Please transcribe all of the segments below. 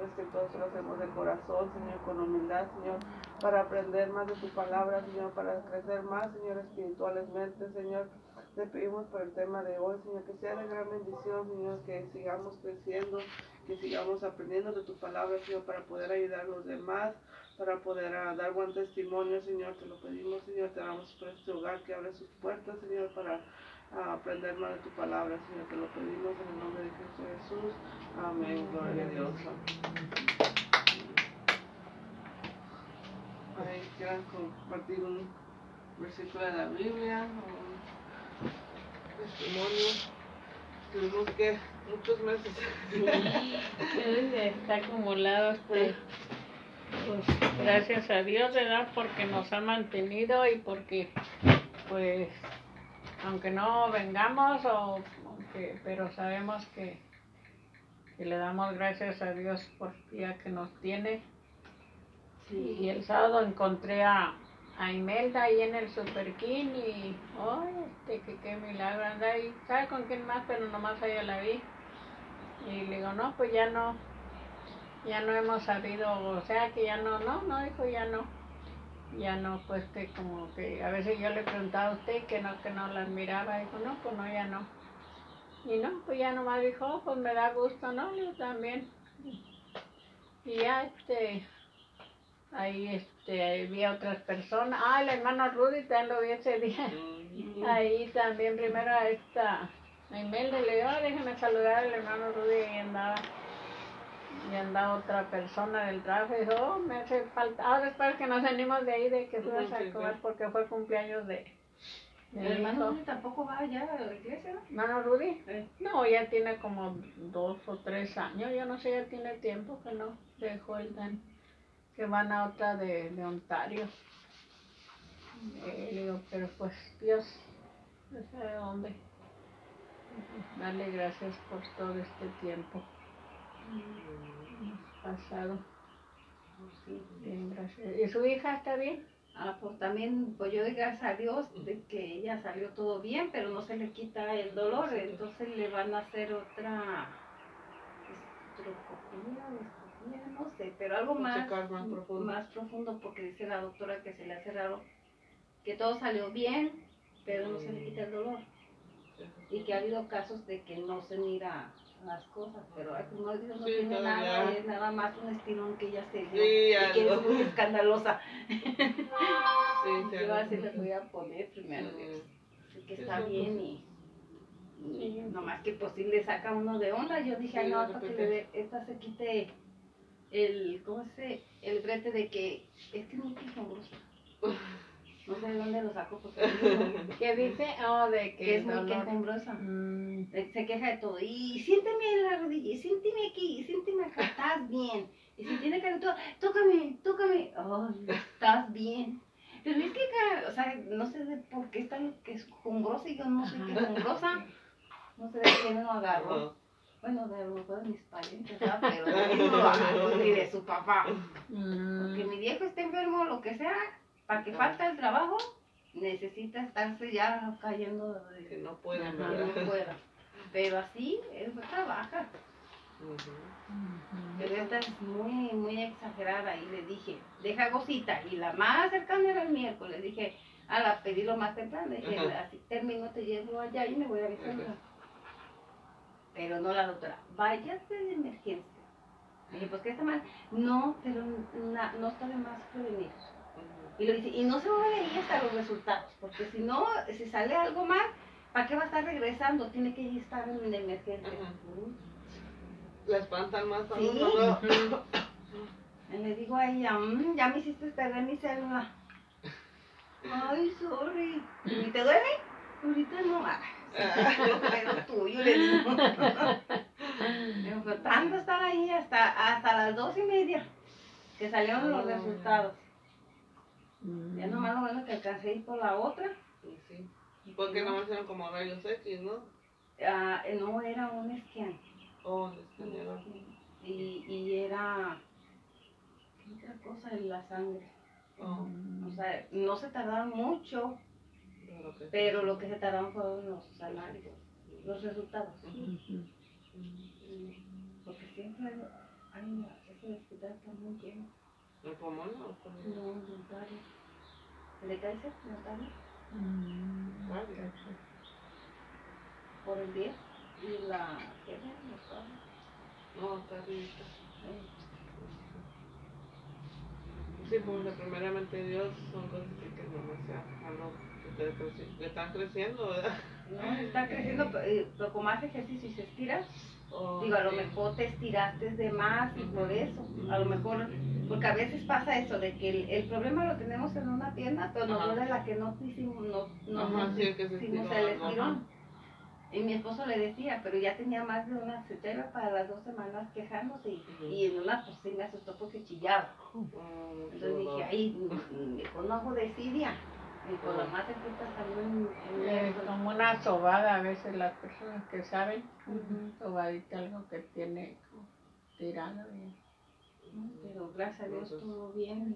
sabes que todos lo hacemos de corazón, Señor, con humildad, Señor, para aprender más de tu palabra, Señor, para crecer más, Señor, espiritualmente, Señor. Te pedimos por el tema de hoy, Señor, que sea de gran bendición, Señor, que sigamos creciendo, que sigamos aprendiendo de tu palabra, Señor, para poder ayudar a los demás, para poder dar buen testimonio, Señor. Te lo pedimos, Señor, te damos por este hogar que abre sus puertas, Señor, para aprender más de tu palabra, Señor. Te lo pedimos en el nombre de Cristo Jesús. Amén. Gloria a Dios. Ahí quieran compartir un versículo de la Biblia o un testimonio. Tuvimos que muchos meses. Sí, está acumulado pues gracias a Dios, ¿verdad? Porque nos ha mantenido y porque pues aunque no vengamos pero sabemos que le damos gracias a Dios por el día que nos tiene. Sí. Y el sábado encontré a Imelda ahí en el Super King y qué milagro, anda ahí, ¿sabe con quién más? Pero nomás a ella la vi. Y le digo, no, pues ya no hemos sabido, o sea que ya no, dijo, ya no, pues que como que a veces yo le preguntaba a usted que no la admiraba, dijo, no, pues no, ya no. Y no, pues ya nomás dijo, oh, pues me da gusto, ¿no? Yo también. Y ya ahí vi a otras personas. Ah, el hermano Rudy también lo vi ese día. Ahí también primero a Imelda le digo, déjeme saludar al hermano Rudy y andaba otra persona del trabajo y dijo, oh, me hace falta. Ahora espero que nos venimos de ahí, de que fuimos a comer porque fue cumpleaños de ¿El hermano Rudy tampoco va allá a la iglesia, no? ¿Hermano Rudy? No, ya tiene como 2 o 3 años, yo no sé, ya tiene tiempo que no dejó el Dan, que van a otra de Ontario. Le digo, pero pues Dios, no sé de dónde. Darle gracias por todo este tiempo pasado. Bien, gracias. ¿Y su hija está bien? Pues también, pues yo doy gracias a Dios de que ella salió todo bien, pero no se le quita el dolor, entonces le van a hacer otra estrocopía, no sé, pero algo más profundo, porque dice la doctora que se le hace raro, que todo salió bien, pero no se le quita el dolor, y que ha habido casos de que no se mira las cosas, pero como Dios no tiene nada, es nada más un estirón que ella se dio, y que es muy escandalosa. Yo así le voy a poner primero, así que está bien y nomás que pues si le saca uno de onda, yo dije, no, hasta que esta se quite el brete de que es que es muy quejumbrosa. No sé de dónde lo sacó porque ¿qué dice? De que es muy quejumbrosa. Se queja de todo. Y siénteme en la rodilla, y siénteme aquí, y siénteme acá, estás bien. Y si tiene que todo, tócame. Oh, estás bien. Pero es que, o sea, no sé por qué está quejumbrosa y yo no soy quejumbrosa. No sé de quién lo agarró. Bueno, de lo mejor de mis parientes, ¿verdad? Pero de él no lo agarró, ni de su papá. Porque mi viejo está enfermo o lo que sea, para que falta el trabajo, necesita estarse ya cayendo de que no pueda, pero así él trabaja. Pero esta es muy, muy exagerada y le dije, deja gocita, y la más cercana era el miércoles, dije, la pedí lo más temprano, dije, así termino, te llevo allá y me voy a avisar. Pero no la doctora, váyase de emergencia. Dije, pues, ¿qué está mal? No, pero no está de más prevenir. Y lo dice, y no se va a ir hasta los resultados, porque si no, si sale algo mal, ¿para qué va a estar regresando? Tiene que estar en emergencia. La espantan más a sí. uno, ¿no? Le digo a ella, ya me hiciste perder mi célula. Ay, sorry. ¿Y te duele? Ahorita no. Pero tuyo, le digo. Pero tanto estar ahí hasta las 2:30 que salieron los resultados. Ya nomás lo bueno que alcancé a ir por la otra. Sí. Porque no me hicieron como rayos X, ¿no? No, era un scan. Un scan. Y era otra cosa en la sangre. O sea, no se tardaron mucho, pero lo que se tardaron fueron los análisis, los resultados. Porque siempre hay el hospital está muy lleno. ¿El pulmón o con el? No, voluntario. ¿El de Kaiser? ¿Voluntario? Por el día. Y la... ¿Qué era? No, está arriba. Eh, Sí, porque primeramente Dios son cosas que no me sea algo que están creciendo, ¿verdad? No, está creciendo, pero como hace ejercicio y se estira, Oh, digo, a lo sí. mejor te estiraste de más y por eso, a lo mejor, porque a veces pasa eso, de que el problema lo tenemos en una pierna, pero nos Ajá. duele la que no hicimos, Ajá, sí, el que se hicimos estiró el algo, estirón. Y mi esposo le decía, pero ya tenía más de una, se lleva para las 2 semanas quejándose y en una pues sí me asustó porque chillaba. Entonces dije, ay, mejor no hago desidia. Y por lo más cerquitas también Es como una sobada a veces las personas que saben, Ujú. sobadita, algo que tiene como tirado. Pero gracias a Dios todo bien.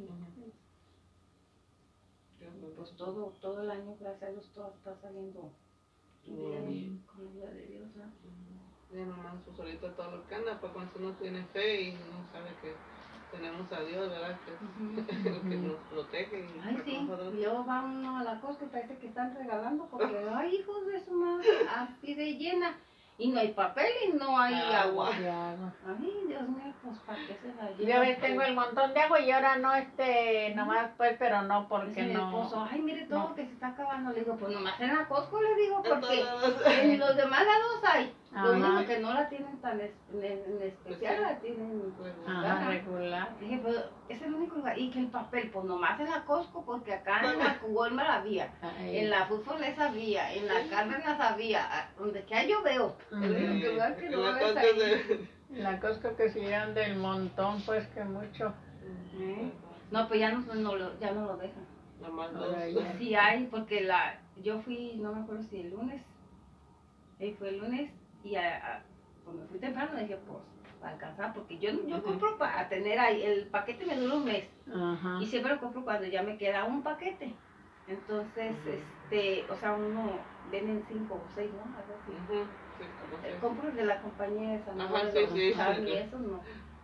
Y pues todo el año, gracias a Dios, todo está saliendo bien, con la ayuda de Dios, ¿no? Ya nomás pues ahorita todo lo que anda, pues cuando uno tiene fe y no sabe que tenemos a Dios, ¿verdad? Que es el que nos protege y Ay, sí, nosotros. y luego va uno a la Costco y parece que están regalando porque, ay, hijos de su madre, así de llena. Y no hay papel y no hay agua. Y agua. Ay, Dios mío, pues para qué se la Yo a llevan. veces tengo el montón de agua y ahora no nomás pues, pero no Dice porque mi esposo, no. ay, mire todo no. lo que se está acabando. Le digo, pues nomás en la Costco, le digo, En porque todos. en los demás lados hay. Lo Ajá. único que no la tienen tan en especial, la tienen Ajá, Ajá. regular. Dije, pues es el único lugar. Y que el papel, pues nomás en la Costco, porque acá en la Walmart había, Ay. en la Foodforless había, en la Cárdenas había, donde que yo veo. El único lugar que no la ves cosa ahí. La Costco que se llevan del montón, pues que mucho. No, pues ya ya no lo dejan. Nomás Ahora dos. ya. Sí hay, porque yo fui, no me acuerdo si el lunes, fue el lunes, y pues me fui temprano, dije, pues, para alcanzar, porque yo compro para tener ahí, el paquete me dura un mes, Ajá. y siempre lo compro cuando ya me queda un paquete. Entonces, o sea, uno, venden 5 o 6, ¿no? Algo así. Sí, como que- Compro de la compañía de San Ajá, Juan, sí, sí, y esos no.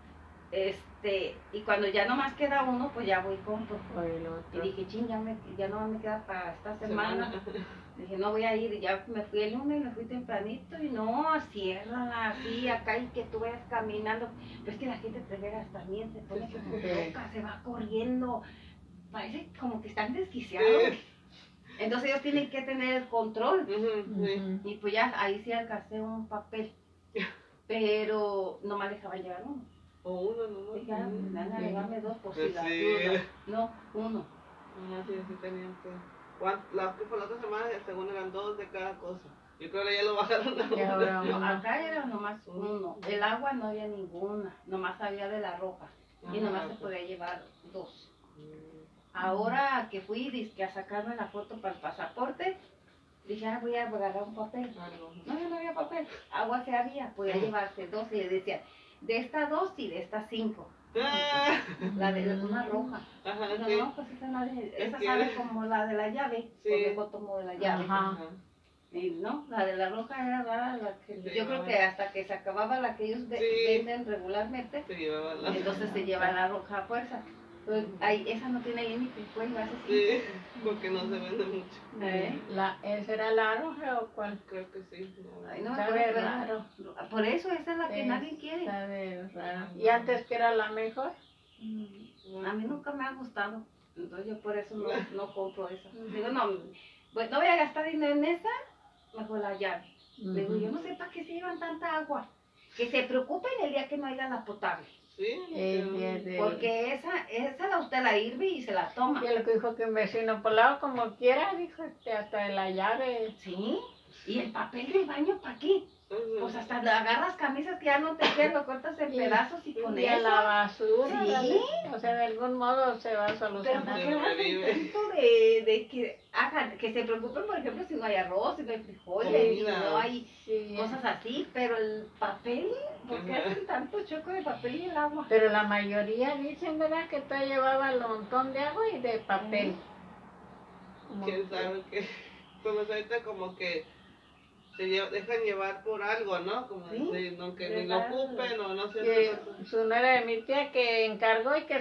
Y cuando ya nomás queda uno, pues ya voy y compro. Por el Y otro. dije, ching, ya no me queda para esta semana. Dije, no voy a ir. Y ya me fui el lunes, me fui tempranito. Y no, cierran así, acá y que tú vayas caminando. Pero es que la gente prefiere también, se pone como loca, se va corriendo. Parece como que están desquiciados. Entonces ellos tienen que tener el control. Sí. Y pues ya ahí sí alcancé un papel. Pero no me dejaban llevar uno. O uno, ¿no? Dije, me van a llevarme 2 por Pues si la sí. duda. No, uno. Ajá, sí, sí tenían que. La que fue la otra semana, según eran 2 de cada cosa. Yo creo que ya lo bajaron a Y uno. ahora No, uno. acá era nomás uno. El agua no había ninguna, nomás había de la ropa. Y nomás se podía llevar 2. Ahora que fui dizque, a sacarme la foto para el pasaporte, dije, voy a agarrar un papel. No, ya no había papel. Agua se había, podía llevarse 2. Y le decía, de esta 2 y de esta 5. La de una roja. Ajá, Pero sí. no, pues esa que- sabe como la de la llave. Sí. Pues mejor tomo de la llave. Ajá. Y no, la de la roja era rara, Sí, yo creo que hasta que se acababa la que ellos Sí. venden regularmente, Se llevaba la. entonces se lleva la roja a fuerza. Entonces, esa no tiene límite, pues hace Sí, porque no se vende mucho. ¿Esa era la roja o cuál? Creo que sí. No. Ay, no, Sabe pero- raro. por eso esa es la que nadie quiere. Sabe raro. ¿Y antes que era la mejor? A mí nunca me ha gustado, entonces yo por eso no compro esa. Digo, no, pues no voy a gastar dinero en esa, mejor la llave. Digo, yo no sé para qué se llevan tanta agua. Que se preocupen el día que no haya la potable. Sí. Porque esa usted la hirve y se la toma. Y lo que dijo que un vecino por lado como quiera, dijo hasta de la llave. Sí, y el papel del baño, ¿para qué? Pues hasta agarras camisas que ya no te quedan, lo cortas en pedazos y con Y a eso. la basura. Sí. dale. O sea, de algún modo se va a Pero ¿para solucionar. qué le hacen tanto de que hagan, que se preocupen, por ejemplo, si no hay arroz, si no hay frijoles, si no hay Sí. cosas así, pero el papel, ¿por qué hacen tanto choco de papel y el agua? Pero la mayoría dicen, ¿verdad? Que todo llevaba un montón de agua y de papel. Como ¿Quién sabe qué? Pues ahorita como que dejan llevar por algo, ¿no? Como Sí, decir, no, que ni lo ocupen o no sé. Que su nuera de mi tía que encargó y que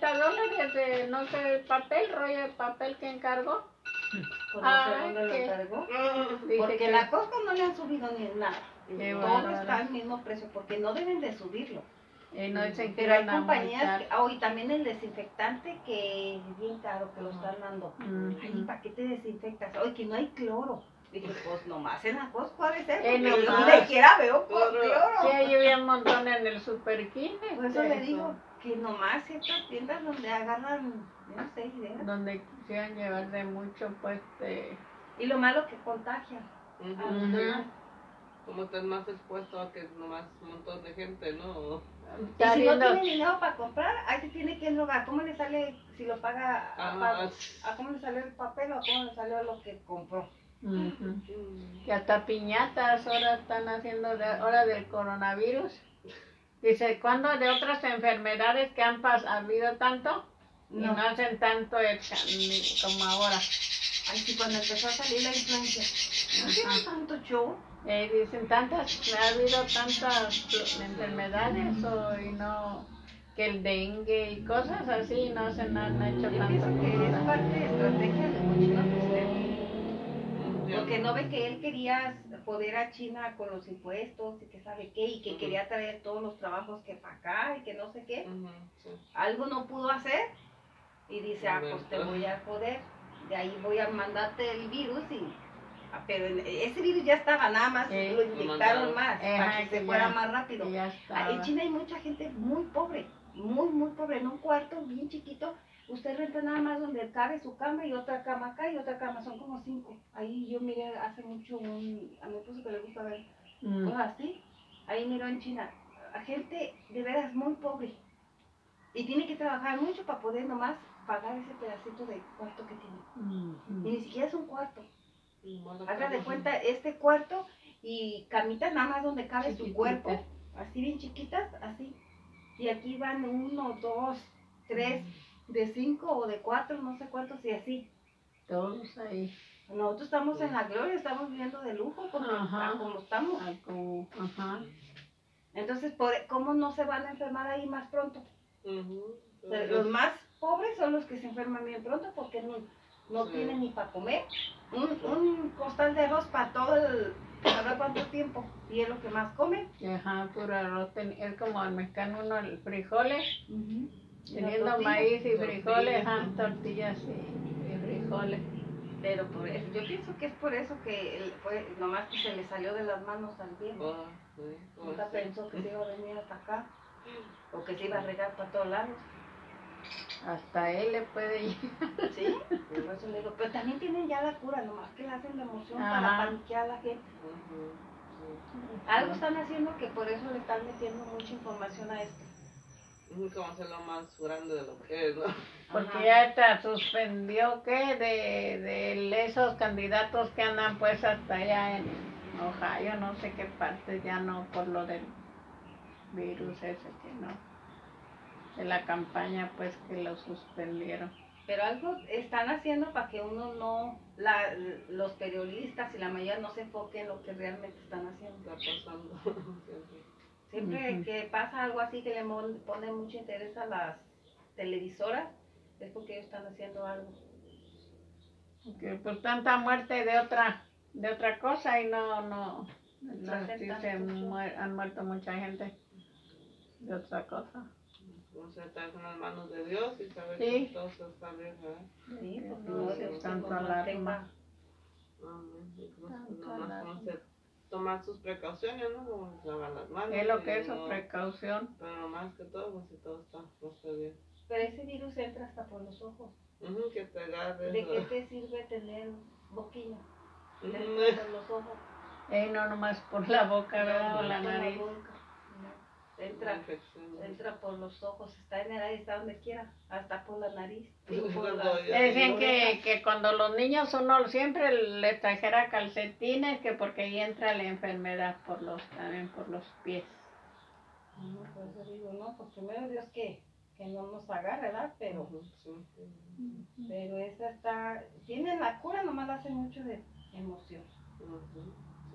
$70 de, no sé, papel, rollo de papel que encargó. Pues no sé Ay, dónde lo qué- encargó. Dice Porque que- la Costco no le han subido ni nada. Qué Todo bárbaro. está al mismo precio, porque no deben de subirlo. Y no dicen que Pero hay iban a compañías, multar. y también el desinfectante que es bien caro que lo están dando. Ujú. Ay, ¿para qué te desinfectas? Oye, que no hay cloro. Dije, pues nomás en la Costco ha de ser, Eh, porque yo nomás. donde quiera veo con Cloro. cloro. Sí, ahí había un montón en el Super King, Por eso le digo que nomás ciertas tiendas donde agarran, yo no sé, ideas. donde quisieran llevar de mucho, pues, Y lo malo que contagia a los Ujú. demás. Como estás más expuesto a que nomás un montón de gente, ¿no? Y está si no viendo- tiene dinero para comprar, ahí se tiene que enrogar. ¿Cómo le sale si lo paga a cómo le salió el papel o cómo le salió lo que compró? Ujú. Que hasta piñatas ahora están haciendo ahora del coronavirus. Dice, ¿cuándo de otras enfermedades que han habido tanto? Y no hacen tanto como ahora. Ay, sí, cuando empezó a salir la influencia. ¿No tiene tanto show? Dicen ha habido tantas enfermedades y no, que el dengue y cosas así no se han hecho Yo tanto. pienso que es parte de estrategia del cochino presidente. Ya. Porque no ve que él quería poder a China con los impuestos y que sabe qué, y que Ujú. quería traer todos los trabajos que para acá y que no sé qué. Ujú, sí. Algo no pudo hacer y dice, ah, pues te voy a joder. De ahí voy a mandarte el virus pero ese virus ya estaba, nada más Sí. lo inyectaron más Ajá, para que que se fuera ya- más rápido. que ya En estaba. China hay mucha gente muy pobre, muy pobre, en un cuarto bien chiquito. Usted renta nada más donde cabe su cama y otra cama acá y otra cama, son como 5. Ahí yo miré hace mucho a mi esposo que le gusta ver cosas así. Ahí miró en China, a gente de veras muy pobre. Y tiene que trabajar mucho para poder nomás pagar ese pedacito de cuarto que tiene. Y ni siquiera es un cuarto. Haga de cuenta este cuarto y camitas nada más donde cabe su Chiquititas. cuerpo, así bien chiquitas, así. Y aquí van 1, 2, 3, de 5 o de 4, no sé cuántos, y así. Todos ahí. Nosotros estamos en la gloria, estamos viviendo de lujo porque Ajá. como estamos. Ajá. Entonces, ¿cómo no se van a enfermar ahí más pronto? Ujú. Los más pobres son los que se enferman bien pronto porque no Sí. tienen ni para comer. Un costal de arroz para todo a ver cuánto tiempo. Y es lo que más comen. Ajá, puro arroz. Es como el mexicano, uno, el frijoles, Y teniendo las tortillas. maíz y Tortillas. frijoles, tortillas y frijoles. Pero por eso, yo pienso que es por eso que fue nomás que se le salió de las manos al viejo. Ah, sí, como Nunca así. pensó que se iba a venir hasta acá. O que se iba a regar para todos lados. Hasta él le puede llegar. ¿Sí? Por eso le digo, pero también tienen ya la cura, nomás que la hacen de emoción Ajá. para paniquear a la gente. Ujú, sí. Algo están haciendo que por eso le están metiendo mucha información a esto. Ujú, como hacerlo más grande de lo que es, ¿no? Porque Ajá. ya está suspendió, ¿qué? De esos candidatos que andan pues hasta allá en Ohio, no sé qué parte, ya no, por lo del virus ese que no. De la campaña pues que lo suspendieron. Pero algo están haciendo para que uno no, los periodistas y la mayoría no se enfoquen en lo que realmente están haciendo. Está pasando. Siempre. Siempre Ujú. que pasa algo así que le pone mucho interés a las televisoras, es porque ellos están haciendo algo. Porque pues tanta muerte de otra cosa y no Hacen sí tanto se show. han muerto mucha gente de otra cosa. Como se está en las manos de Dios y saber Sí. que todo está bien, ¿verdad? Sí, pues No, no, sí, Dios que tanto nos alarma. mantenga. Amén. Y pues, Tanto nomás alarma. vamos a tomar sus precauciones, ¿no? Como lavar las manos. Es lo que y es su no- precaución. Pero más que todo, pues si todo está, no está bien. Pero ese virus entra hasta por los ojos. Ujú, que te agarres. ¿De qué te sirve tener boquilla? Ujú. Te entra por los ojos. No nomás por la boca, ¿verdad? O No, la por nariz. boca. No. Una infección. Entra por los ojos, está en el aire, está donde quiera, hasta por la nariz. Pues, por pues, las ya. Decían orejas. que cuando los niños uno siempre les trajera calcetines, que porque ahí entra la enfermedad también por los pies. No, por eso digo, no, pues primero Dios que no nos agarre, ¿verdad? Pero, Ujú, sí, sí. pero esa tiene la cura, nomás la hace mucho de emoción. Ujú, sí.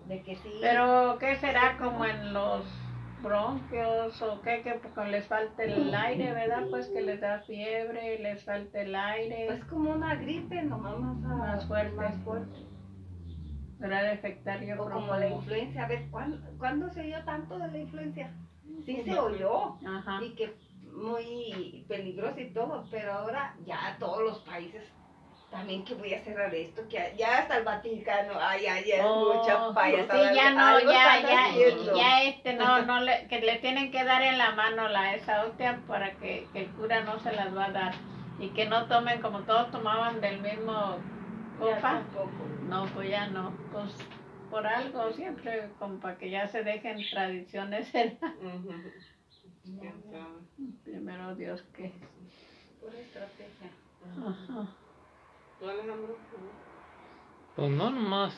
de que sí. Pero, ¿qué será como en los bronquios o qué? Que porque les falta el aire, ¿verdad? Pues que les da fiebre, les falta el aire. Pues como una gripe, nomás Más fuerte. Más fuerte. Pero ha de afectar, yo O creo. como la influencia. A ver, ¿cuándo se oyó tanto de la influencia? Sí se oyó. Ajá. Y que muy peligroso y todo, pero ahora ya todos los países también que voy a cerrar esto, que ya hasta el Vaticano, ya es mucha payasada. Sí, ya no, algo están haciendo. ya que le tienen que dar en la mano esa hostia para que el cura no se las va a dar y que no tomen como todos tomaban del mismo Ya copa. tampoco. No, pues ya no, pues por algo siempre como para que ya se dejen tradiciones, ¿verdad? ¿Quién sabe? Primero Dios que. Pura estrategia. Ajá. ¿Tú, Alejandro? Pues no, nomás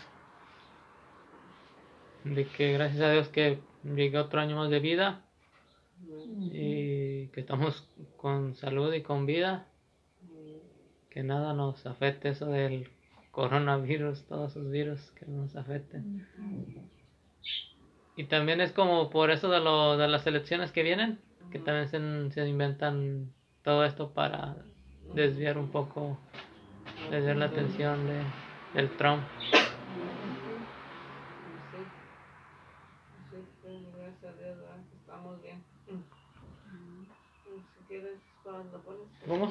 de que gracias a Dios que llegué otro año más de vida y que estamos con salud y con vida, que nada nos afecte eso del coronavirus, todos esos virus que nos afecten. Y también es como por eso de las elecciones que vienen, que también se inventan todo esto para desviar un poco, desviar la atención del Trump. Sí, gracias a Dios, ¿verdad? Estamos bien. Si quieres, cuando pones... ¿Cómo?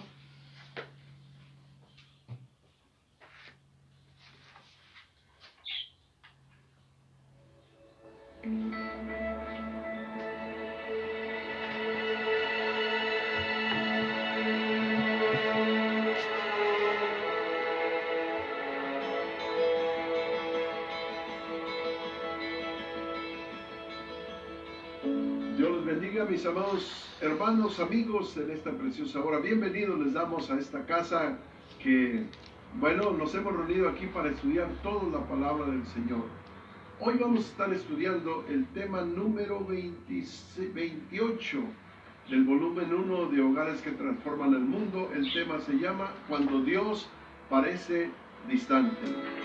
Dios los bendiga, mis amados hermanos, amigos en esta preciosa hora. Bienvenidos les damos a esta casa que, bueno, nos hemos reunido aquí para estudiar toda la palabra del Señor. Hoy vamos a estar estudiando el tema número 28 del volumen 1 de Hogares que Transforman el Mundo. El tema se llama Cuando Dios parece distante.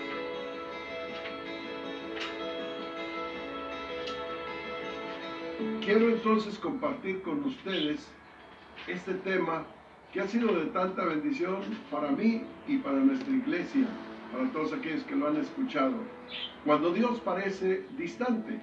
Quiero entonces compartir con ustedes este tema que ha sido de tanta bendición para mí y para nuestra iglesia, para todos aquellos que lo han escuchado. Cuando Dios parece distante.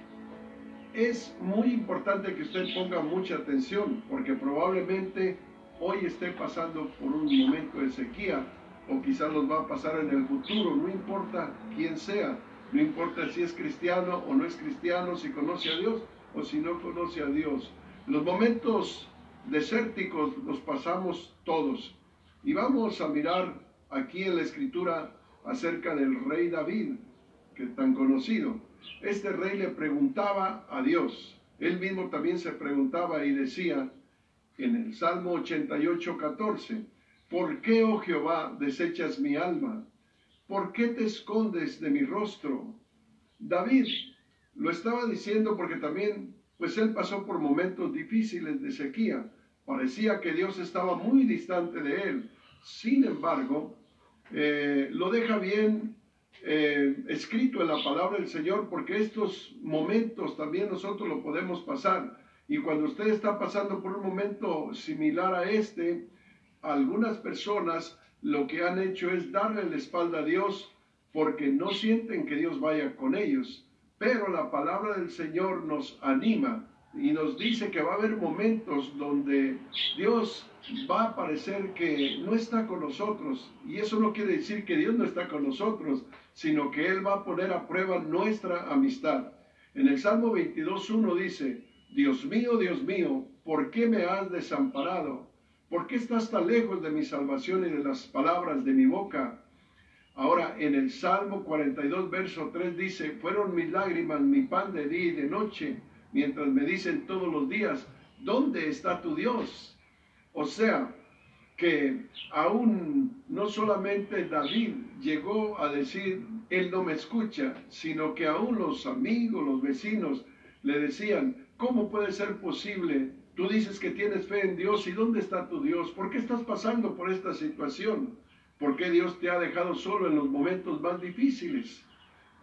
Es muy importante que usted ponga mucha atención, porque probablemente hoy esté pasando por un momento de sequía, o quizás los va a pasar en el futuro, no importa quién sea, no importa si es cristiano o no es cristiano, si conoce a Dios o si no conoce a Dios. Los momentos desérticos los pasamos todos. Y vamos a mirar aquí en la Escritura acerca del rey David, que es tan conocido. Este rey le preguntaba a Dios. Él mismo también se preguntaba y decía en el Salmo 88:14, ¿por qué, oh Jehová, desechas mi alma? ¿Por qué te escondes de mi rostro? David lo estaba diciendo porque también, pues él pasó por momentos difíciles de sequía. Parecía que Dios estaba muy distante de él. Sin embargo, lo deja bien escrito en la palabra del Señor, porque estos momentos también nosotros lo podemos pasar. Y cuando usted está pasando por un momento similar a este, algunas personas lo que han hecho es darle la espalda a Dios porque no sienten que Dios vaya con ellos. Pero la palabra del Señor nos anima y nos dice que va a haber momentos donde Dios va a parecer que no está con nosotros. Y eso no quiere decir que Dios no está con nosotros, sino que Él va a poner a prueba nuestra amistad. En el Salmo 22:1 dice, Dios mío, ¿por qué me has desamparado? ¿Por qué estás tan lejos de mi salvación y de las palabras de mi boca? Ahora, en el Salmo 42, verso 3 dice, fueron mis lágrimas mi pan de día y de noche, mientras me dicen todos los días, ¿dónde está tu Dios? O sea, que aún no solamente David llegó a decir, él no me escucha, sino que aún los amigos, los vecinos, le decían, ¿cómo puede ser posible? Tú dices que tienes fe en Dios, ¿y dónde está tu Dios? ¿Por qué estás pasando por esta situación? ¿Por qué Dios te ha dejado solo en los momentos más difíciles?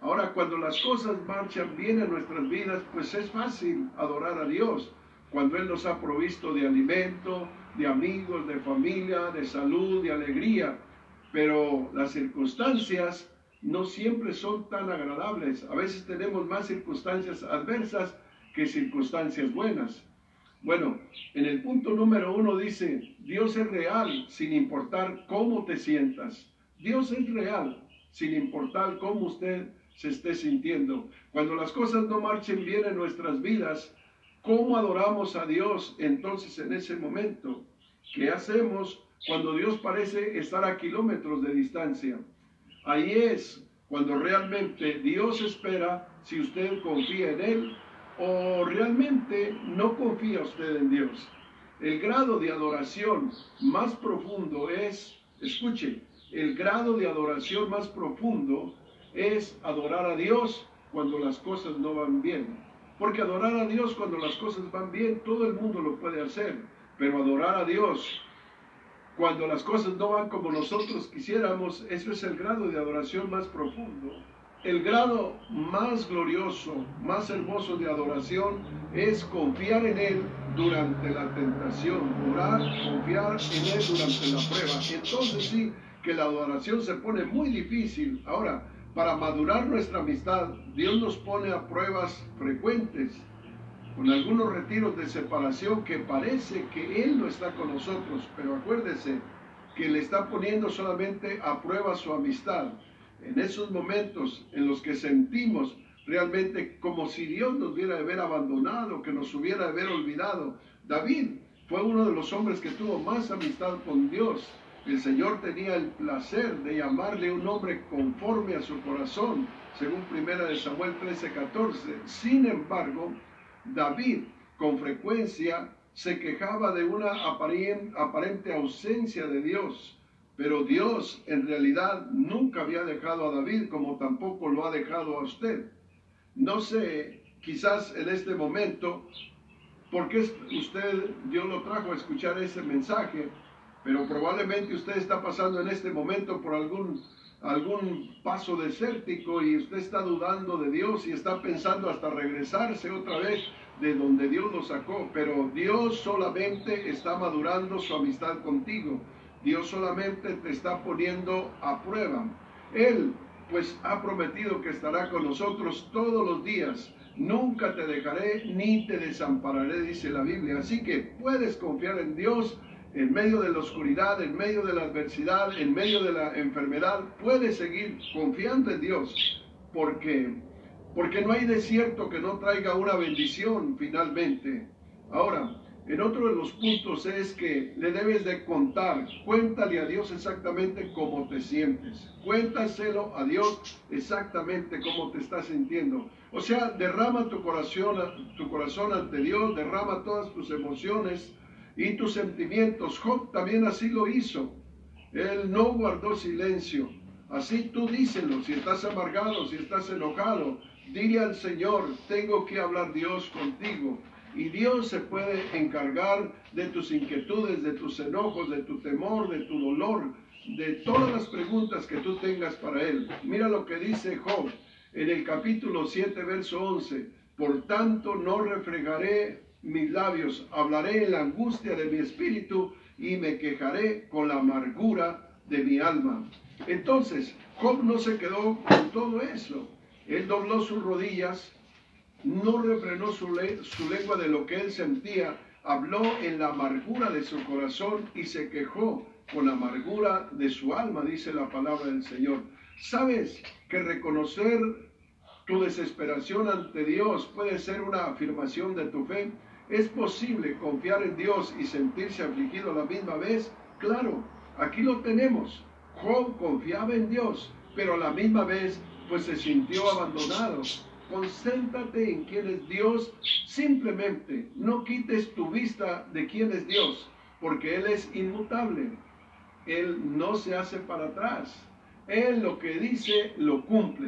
Ahora, cuando las cosas marchan bien en nuestras vidas, pues es fácil adorar a Dios. Cuando Él nos ha provisto de alimento, de amigos, de familia, de salud, de alegría. Pero las circunstancias no siempre son tan agradables. A veces tenemos más circunstancias adversas que circunstancias buenas. Bueno, en el punto número 1 dice, Dios es real sin importar cómo te sientas. Dios es real sin importar cómo usted se esté sintiendo. Cuando las cosas no marchen bien en nuestras vidas, ¿cómo adoramos a Dios entonces en ese momento? ¿Qué hacemos cuando Dios parece estar a kilómetros de distancia? Ahí es cuando realmente Dios espera si usted confía en Él o realmente no confía usted en Dios. El grado de adoración más profundo es, escuche, el grado de adoración más profundo es adorar a Dios cuando las cosas no van bien. Porque adorar a Dios cuando las cosas van bien, todo el mundo lo puede hacer. Pero adorar a Dios cuando las cosas no van como nosotros quisiéramos, eso es el grado de adoración más profundo. El grado más glorioso, más hermoso de adoración es confiar en Él durante la tentación, orar, confiar en Él durante la prueba. Entonces sí, que la adoración se pone muy difícil. Ahora, para madurar nuestra amistad, Dios nos pone a pruebas frecuentes, con algunos retiros de separación que parece que Él no está con nosotros, pero acuérdese que le está poniendo solamente a prueba su amistad. En esos momentos en los que sentimos realmente como si Dios nos hubiera de haber abandonado, que nos hubiera de haber olvidado. David fue uno de los hombres que tuvo más amistad con Dios. El Señor tenía el placer de llamarle un hombre conforme a su corazón, según 1 Samuel 13:14. Sin embargo, David con frecuencia se quejaba de una aparente ausencia de Dios, pero Dios en realidad nunca había dejado a David como tampoco lo ha dejado a usted. No sé, quizás en este momento, por qué Dios lo trajo a escuchar ese mensaje, pero probablemente usted está pasando en este momento por algún paso desértico y usted está dudando de Dios y está pensando hasta regresarse otra vez de donde Dios lo sacó. Pero Dios solamente está madurando su amistad contigo. Dios solamente te está poniendo a prueba. Él pues ha prometido que estará con nosotros todos los días. Nunca te dejaré ni te desampararé, dice la Biblia. Así que puedes confiar en Dios. En medio de la oscuridad, en medio de la adversidad, en medio de la enfermedad, puedes seguir confiando en Dios, porque no hay desierto que no traiga una bendición finalmente. Ahora, en otro de los puntos es que le debes de contar, cuéntale a Dios exactamente cómo te sientes, cuéntaselo a Dios exactamente cómo te estás sintiendo. O sea, derrama tu corazón ante Dios, derrama todas tus emociones y tus sentimientos. Job también así lo hizo. Él no guardó silencio. Así tú díselo. Si estás amargado, si estás enojado, dile al Señor, tengo que hablar Dios contigo. Y Dios se puede encargar de tus inquietudes, de tus enojos, de tu temor, de tu dolor, de todas las preguntas que tú tengas para Él. Mira lo que dice Job en el capítulo 7, verso 11. Por tanto no refregaré mis labios, hablaré en la angustia de mi espíritu y me quejaré con la amargura de mi alma. Entonces, Job no se quedó con todo eso. Él dobló sus rodillas, no refrenó su lengua de lo que él sentía, habló en la amargura de su corazón y se quejó con la amargura de su alma, dice la palabra del Señor. ¿Sabes que reconocer tu desesperación ante Dios puede ser una afirmación de tu fe? ¿Es posible confiar en Dios y sentirse afligido a la misma vez? Claro, aquí lo tenemos. Job confiaba en Dios, pero a la misma vez pues se sintió abandonado. Concéntrate en quién es Dios. Simplemente no quites tu vista de quién es Dios, porque Él es inmutable. Él no se hace para atrás. Él lo que dice lo cumple.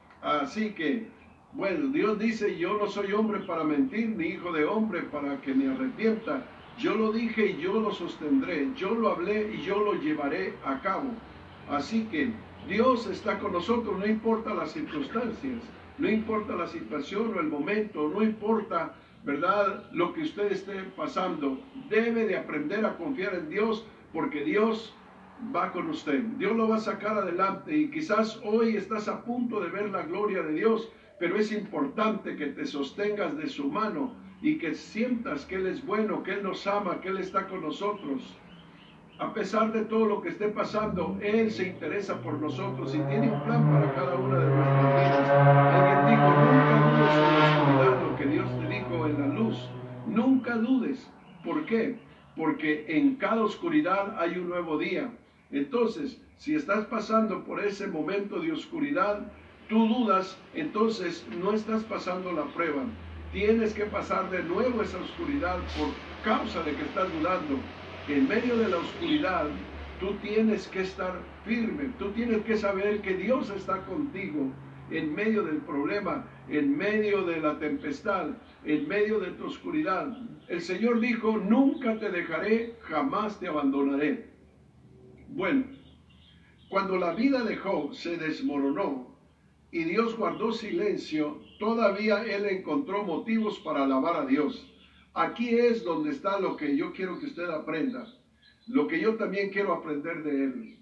Así que, bueno, Dios dice, yo no soy hombre para mentir, ni hijo de hombre para que me arrepienta. Yo lo dije y yo lo sostendré. Yo lo hablé y yo lo llevaré a cabo. Así que Dios está con nosotros, no importa las circunstancias, no importa la situación o el momento, no importa, ¿verdad?, lo que usted esté pasando. Debe de aprender a confiar en Dios, porque Dios va con usted. Dios lo va a sacar adelante, y quizás hoy estás a punto de ver la gloria de Dios, pero es importante que te sostengas de su mano y que sientas que Él es bueno, que Él nos ama, que Él está con nosotros. A pesar de todo lo que esté pasando, Él se interesa por nosotros y tiene un plan para cada una de nuestras vidas. Alguien dijo, nunca dudes en la oscuridad lo que Dios te dijo en la luz. Nunca dudes. ¿Por qué? Porque en cada oscuridad hay un nuevo día. Entonces, si estás pasando por ese momento de oscuridad, tú dudas, entonces no estás pasando la prueba. Tienes que pasar de nuevo esa oscuridad por causa de que estás dudando. En medio de la oscuridad, tú tienes que estar firme, tú tienes que saber que Dios está contigo en medio del problema, en medio de la tempestad, en medio de tu oscuridad. El Señor dijo, nunca te dejaré, jamás te abandonaré. Bueno, cuando la vida de Job se desmoronó y Dios guardó silencio, todavía él encontró motivos para alabar a Dios. Aquí es donde está lo que yo quiero que usted aprenda, lo que yo también quiero aprender de él,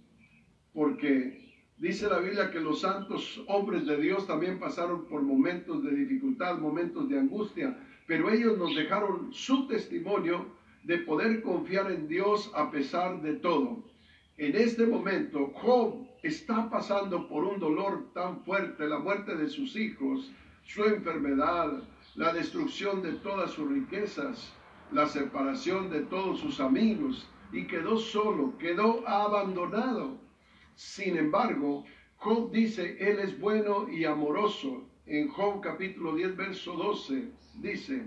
porque dice la Biblia que los santos hombres de Dios también pasaron por momentos de dificultad, momentos de angustia, pero ellos nos dejaron su testimonio de poder confiar en Dios a pesar de todo. En este momento, Job está pasando por un dolor tan fuerte, la muerte de sus hijos, su enfermedad, la destrucción de todas sus riquezas, la separación de todos sus amigos, y quedó solo, quedó abandonado. Sin embargo, Job dice, Él es bueno y amoroso. En Job capítulo 10, verso 12, dice,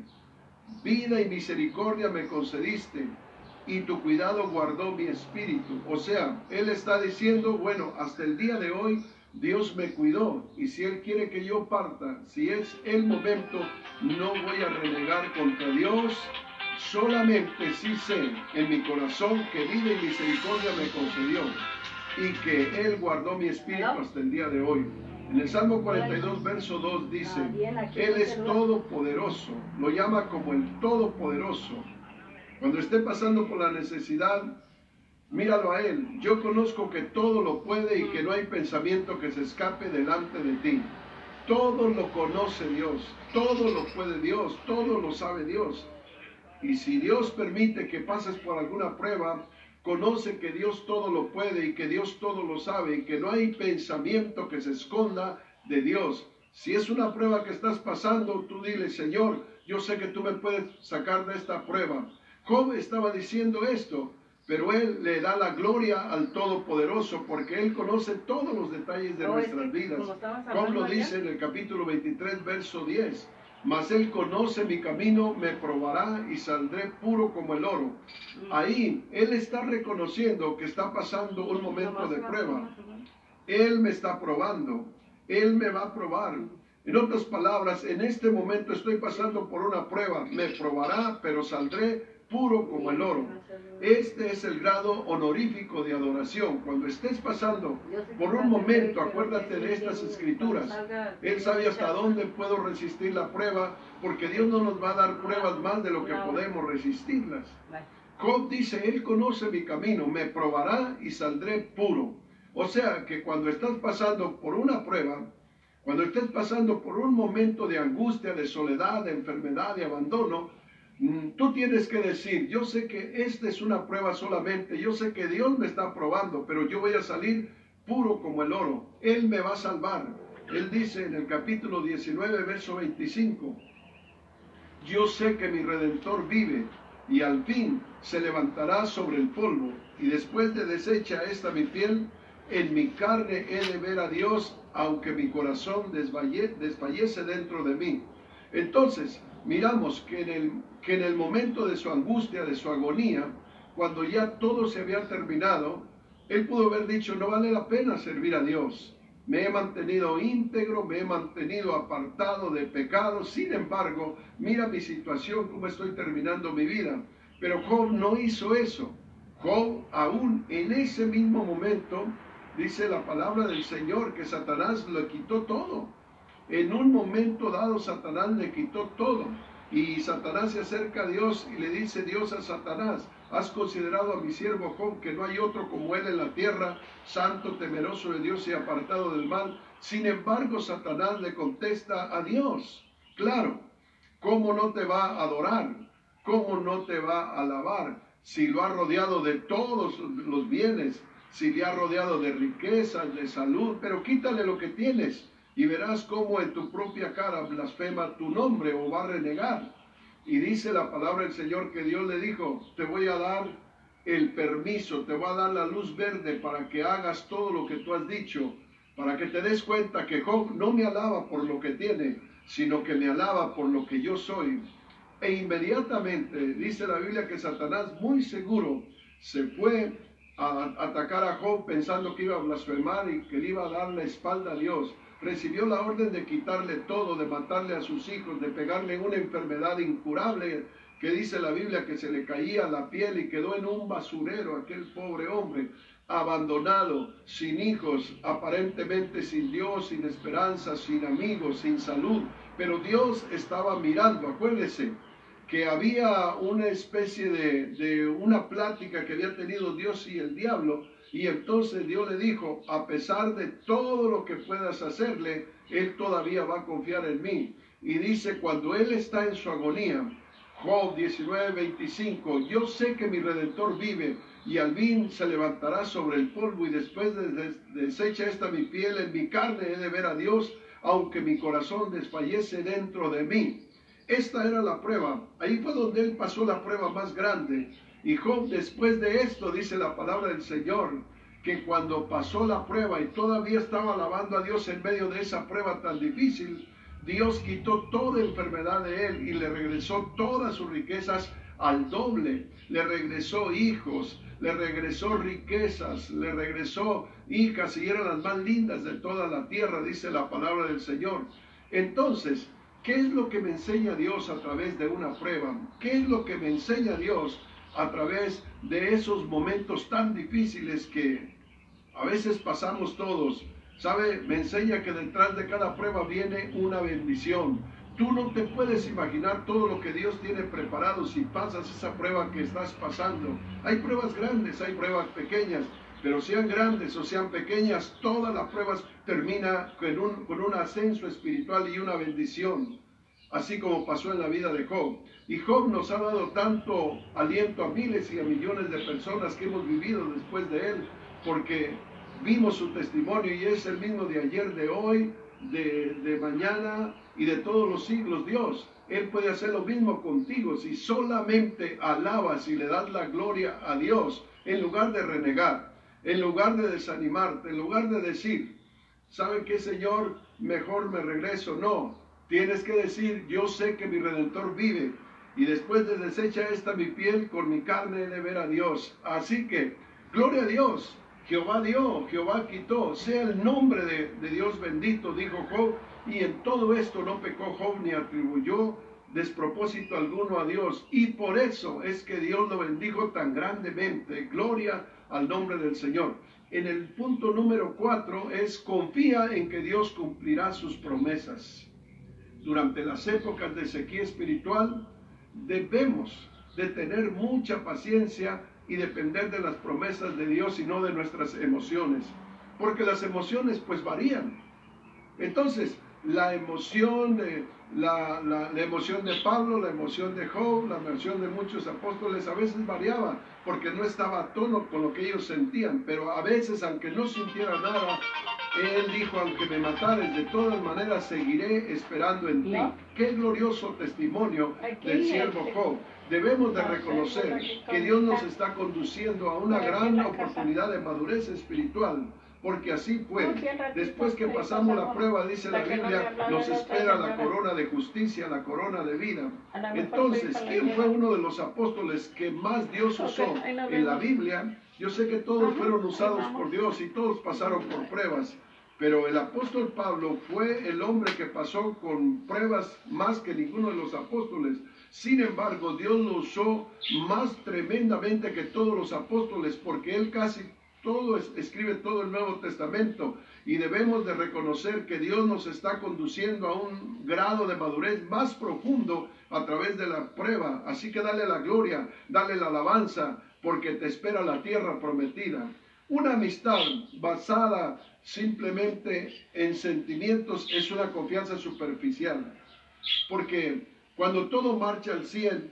vida y misericordia me concediste, y tu cuidado guardó mi espíritu. O sea, Él está diciendo, bueno, hasta el día de hoy, Dios me cuidó, y si Él quiere que yo parta, si es el momento, no voy a renegar contra Dios. Solamente sí sé en mi corazón que vida y misericordia me concedió y que Él guardó mi espíritu hasta el día de hoy. En el Salmo 42, verso 2 dice, Él es todopoderoso, lo llama como el todopoderoso. Cuando esté pasando por la necesidad, míralo a Él. Yo conozco que todo lo puede y que no hay pensamiento que se escape delante de ti. Todo lo conoce Dios, todo lo puede Dios, todo lo sabe Dios. Y si Dios permite que pases por alguna prueba, conoce que Dios todo lo puede y que Dios todo lo sabe y que no hay pensamiento que se esconda de Dios. Si es una prueba que estás pasando, tú dile, Señor, yo sé que tú me puedes sacar de esta prueba. Job estaba diciendo esto, pero él le da la gloria al Todopoderoso porque él conoce todos los detalles de nuestras vidas. Job lo dice en el capítulo 23, verso 10. Mas Él conoce mi camino, me probará y saldré puro como el oro. Ahí Él está reconociendo que está pasando un momento de prueba. Él me está probando, Él me va a probar. En otras palabras, en este momento estoy pasando por una prueba, me probará, pero saldré puro como el oro. Este es el grado honorífico de adoración. Cuando estés pasando por un momento, acuérdate de estas escrituras. Él sabe hasta dónde puedo resistir la prueba, porque Dios no nos va a dar pruebas más de lo que podemos resistirlas. Job dice, Él conoce mi camino, me probará y saldré puro. O sea que cuando estás pasando por una prueba, cuando estés pasando por un momento de angustia, de soledad, de enfermedad, de abandono, tú tienes que decir, yo sé que esta es una prueba solamente, yo sé que Dios me está probando, pero yo voy a salir puro como el oro. Él me va a salvar. Él dice en el capítulo 19, verso 25, yo sé que mi Redentor vive y al fin se levantará sobre el polvo, y después de deshecha esta mi piel, en mi carne he de ver a Dios, aunque mi corazón desfallece dentro de mí. Entonces, miramos que en el momento de su angustia, de su agonía, cuando ya todo se había terminado, él pudo haber dicho, no vale la pena servir a Dios. Me he mantenido íntegro, me he mantenido apartado de pecado. Sin embargo, mira mi situación, cómo estoy terminando mi vida. Pero Job no hizo eso. Job, aún en ese mismo momento, dice la palabra del Señor, que Satanás le quitó todo. En un momento dado Satanás le quitó todo. Y Satanás se acerca a Dios y le dice Dios a Satanás: has considerado a mi siervo Job, que no hay otro como él en la tierra, santo, temeroso de Dios y apartado del mal. Sin embargo, Satanás le contesta a Dios: claro, ¿cómo no te va a adorar? ¿Cómo no te va a alabar? Si lo ha rodeado de todos los bienes, si le ha rodeado de riquezas, de salud, pero quítale lo que tienes y verás cómo en tu propia cara blasfema tu nombre o va a renegar. Y dice la palabra del Señor que Dios le dijo: te voy a dar el permiso, te voy a dar la luz verde para que hagas todo lo que tú has dicho, para que te des cuenta que Job no me alaba por lo que tiene, sino que me alaba por lo que yo soy. E inmediatamente dice la Biblia que Satanás, muy seguro, se fue a atacar a Job pensando que iba a blasfemar y que le iba a dar la espalda a Dios. Recibió la orden de quitarle todo, de matarle a sus hijos, de pegarle una enfermedad incurable que dice la Biblia que se le caía la piel y quedó en un basurero aquel pobre hombre, abandonado, sin hijos, aparentemente sin Dios, sin esperanza, sin amigos, sin salud. Pero Dios estaba mirando. Acuérdese que había una especie de una plática que había tenido Dios y el diablo, y entonces Dios le dijo: a pesar de todo lo que puedas hacerle, él todavía va a confiar en mí. Y dice, cuando él está en su agonía, Job 19:25, yo sé que mi Redentor vive, y al fin se levantará sobre el polvo, y después de deshecha esta mi piel, en mi carne he de ver a Dios, aunque mi corazón desfallece dentro de mí. Esta era la prueba. Ahí fue donde él pasó la prueba más grande. Y Job, después de esto, dice la palabra del Señor, que cuando pasó la prueba y todavía estaba alabando a Dios en medio de esa prueba tan difícil, Dios quitó toda enfermedad de él y le regresó todas sus riquezas al doble. Le regresó hijos, le regresó riquezas, le regresó hijas, y eran las más lindas de toda la tierra, dice la palabra del Señor. Entonces, ¿qué es lo que me enseña Dios a través de una prueba? ¿Qué es lo que me enseña Dios a través de esos momentos tan difíciles que a veces pasamos todos? ¿Sabe? Me enseña que detrás de cada prueba viene una bendición. Tú no te puedes imaginar todo lo que Dios tiene preparado si pasas esa prueba que estás pasando. Hay pruebas grandes, hay pruebas pequeñas, pero sean grandes o sean pequeñas, todas las pruebas terminan con un ascenso espiritual y una bendición, así como pasó en la vida de Job. Y Job nos ha dado tanto aliento a miles y a millones de personas que hemos vivido después de él, porque vimos su testimonio y es el mismo de ayer, de hoy, de mañana y de todos los siglos. Dios, Él puede hacer lo mismo contigo si solamente alabas y le das la gloria a Dios, en lugar de renegar, en lugar de desanimarte, en lugar de decir, ¿saben qué, Señor? Mejor me regreso. No, tienes que decir, yo sé que mi Redentor vive, y después de deshecha esta mi piel, con mi carne he de ver a Dios. Así que, gloria a Dios. Jehová dio, Jehová quitó, sea el nombre de Dios bendito, dijo Job, y en todo esto no pecó Job ni atribuyó despropósito alguno a Dios, y por eso es que Dios lo bendijo tan grandemente. Gloria al nombre del Señor. En el punto número 4 es: confía en que Dios cumplirá sus promesas. Durante las épocas de sequía espiritual debemos de tener mucha paciencia y depender de las promesas de Dios y no de nuestras emociones, porque las emociones pues varían. Entonces, la emoción de la emoción de Pablo, la emoción de Job, la emoción de muchos apóstoles a veces variaba, porque no estaba a tono con lo que ellos sentían, pero a veces, aunque no sintiera nada, él dijo: aunque me matares, de todas maneras seguiré esperando en ti. Qué glorioso testimonio del siervo Job. Debemos de reconocer que Dios nos está conduciendo a una gran oportunidad de madurez espiritual, porque así fue. Después que pasamos la prueba, dice la Biblia, nos espera la corona de justicia, la corona de vida. Entonces, ¿quién fue uno de los apóstoles que más Dios usó en la Biblia? Yo sé que todos fueron usados por Dios y todos pasaron por pruebas, pero el apóstol Pablo fue el hombre que pasó con pruebas más que ninguno de los apóstoles. Sin embargo, Dios lo usó más tremendamente que todos los apóstoles, porque él casi escribe todo el Nuevo Testamento, y debemos de reconocer que Dios nos está conduciendo a un grado de madurez más profundo a través de la prueba. Así que dale la gloria, dale la alabanza, porque te espera la tierra prometida. Una amistad basada simplemente en sentimientos es una confianza superficial, porque cuando todo marcha al 100,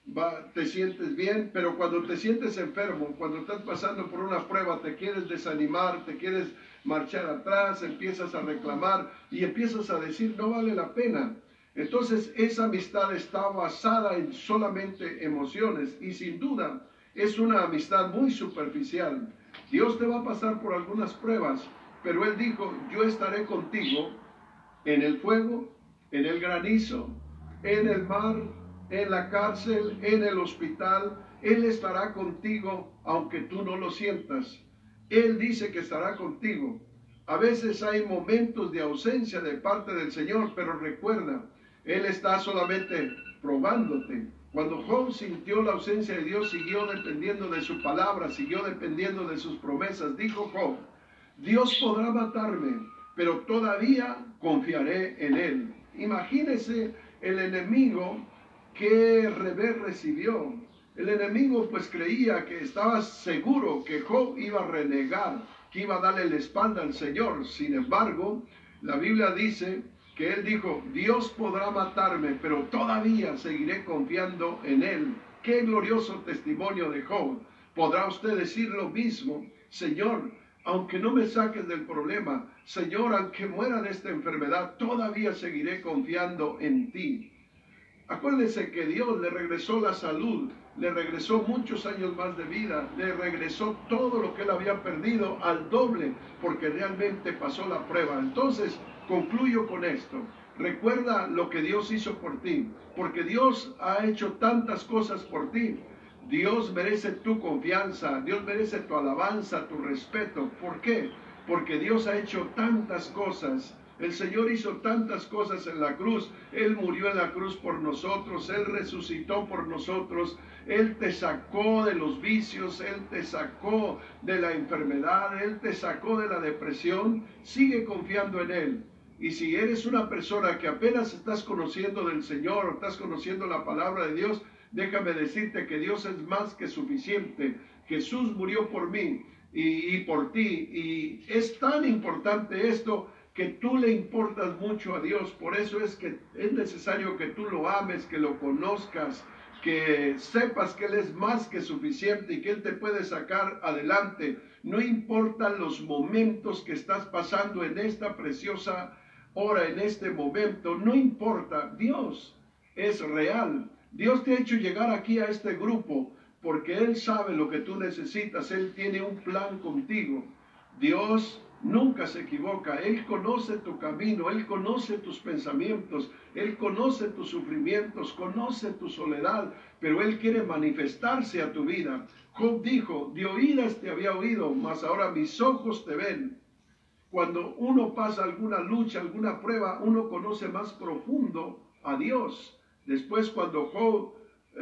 te sientes bien, pero cuando te sientes enfermo, cuando estás pasando por una prueba, te quieres desanimar, te quieres marchar atrás, empiezas a reclamar y empiezas a decir, no vale la pena. Entonces esa amistad está basada en solamente emociones, y sin duda es una amistad muy superficial. Dios te va a pasar por algunas pruebas, pero Él dijo, yo estaré contigo en el fuego, en el granizo, en el mar, en la cárcel, en el hospital. Él estará contigo aunque tú no lo sientas. Él dice que estará contigo. A veces hay momentos de ausencia de parte del Señor, pero recuerda, Él está solamente probándote. Cuando Job sintió la ausencia de Dios, siguió dependiendo de su palabra, siguió dependiendo de sus promesas. Dijo Job, Dios podrá matarme, pero todavía confiaré en Él. Imagínese el enemigo que revés recibió. El enemigo pues creía que estaba seguro que Job iba a renegar, que iba a darle la espalda al Señor. Sin embargo, la Biblia dice que él dijo, Dios podrá matarme, pero todavía seguiré confiando en Él. ¡Qué glorioso testimonio de Job! ¿Podrá usted decir lo mismo? Señor, aunque no me saques del problema, Señor, aunque muera de esta enfermedad, todavía seguiré confiando en ti. Acuérdese que Dios le regresó la salud, le regresó muchos años más de vida, le regresó todo lo que él había perdido al doble, porque realmente pasó la prueba. Entonces, concluyo con esto. Recuerda lo que Dios hizo por ti, porque Dios ha hecho tantas cosas por ti. Dios merece tu confianza, Dios merece tu alabanza, tu respeto. ¿Por qué? Porque Dios ha hecho tantas cosas. El Señor hizo tantas cosas en la cruz. Él murió en la cruz por nosotros, Él resucitó por nosotros, Él te sacó de los vicios, Él te sacó de la enfermedad, Él te sacó de la depresión. Sigue confiando en Él. Y si eres una persona que apenas estás conociendo del Señor, o estás conociendo la palabra de Dios, déjame decirte que Dios es más que suficiente. Jesús murió por mí y por ti. Y es tan importante esto que tú le importas mucho a Dios. Por eso es que es necesario que tú lo ames, que lo conozcas, que sepas que Él es más que suficiente y que Él te puede sacar adelante. No importan los momentos que estás pasando en esta preciosa hora, en este momento, no importa. Dios es real. Dios te ha hecho llegar aquí a este grupo porque Él sabe lo que tú necesitas. Él tiene un plan contigo. Dios nunca se equivoca. Él conoce tu camino, Él conoce tus pensamientos, Él conoce tus sufrimientos, conoce tu soledad, pero Él quiere manifestarse a tu vida. Job dijo, de oídas te había oído, mas ahora mis ojos te ven. Cuando uno pasa alguna lucha, alguna prueba, uno conoce más profundo a Dios. Después, cuando Job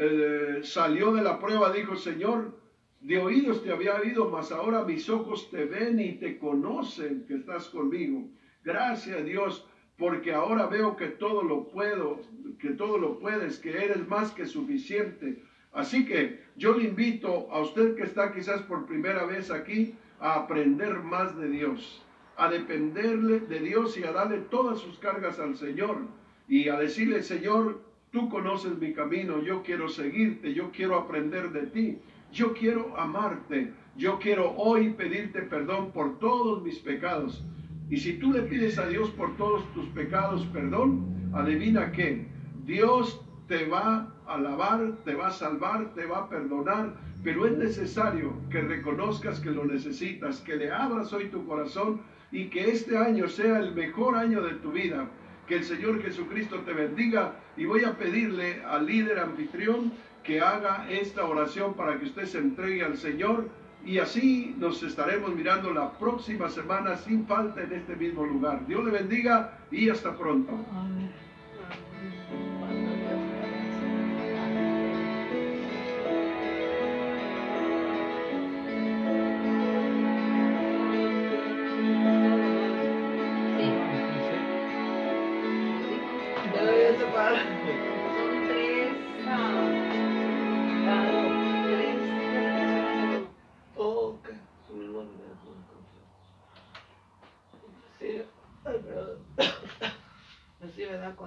salió de la prueba, dijo, Señor, de oídos te había oído, mas ahora mis ojos te ven y te conocen que estás conmigo. Gracias a Dios, porque ahora veo que todo lo puedo, que todo lo puedes, que eres más que suficiente. Así que yo le invito a usted que está quizás por primera vez aquí a aprender más de Dios, a dependerle de Dios y a darle todas sus cargas al Señor y a decirle, Señor, tú conoces mi camino, yo quiero seguirte, yo quiero aprender de ti. Yo quiero amarte, yo quiero hoy pedirte perdón por todos mis pecados. Y si tú le pides a Dios por todos tus pecados perdón, adivina qué, Dios te va a alabar, te va a salvar, te va a perdonar, pero es necesario que reconozcas que lo necesitas, que le abras hoy tu corazón y que este año sea el mejor año de tu vida. Que el Señor Jesucristo te bendiga y voy a pedirle al líder anfitrión que haga esta oración para que usted se entregue al Señor y así nos estaremos mirando la próxima semana sin falta en este mismo lugar. Dios le bendiga y hasta pronto. Amén.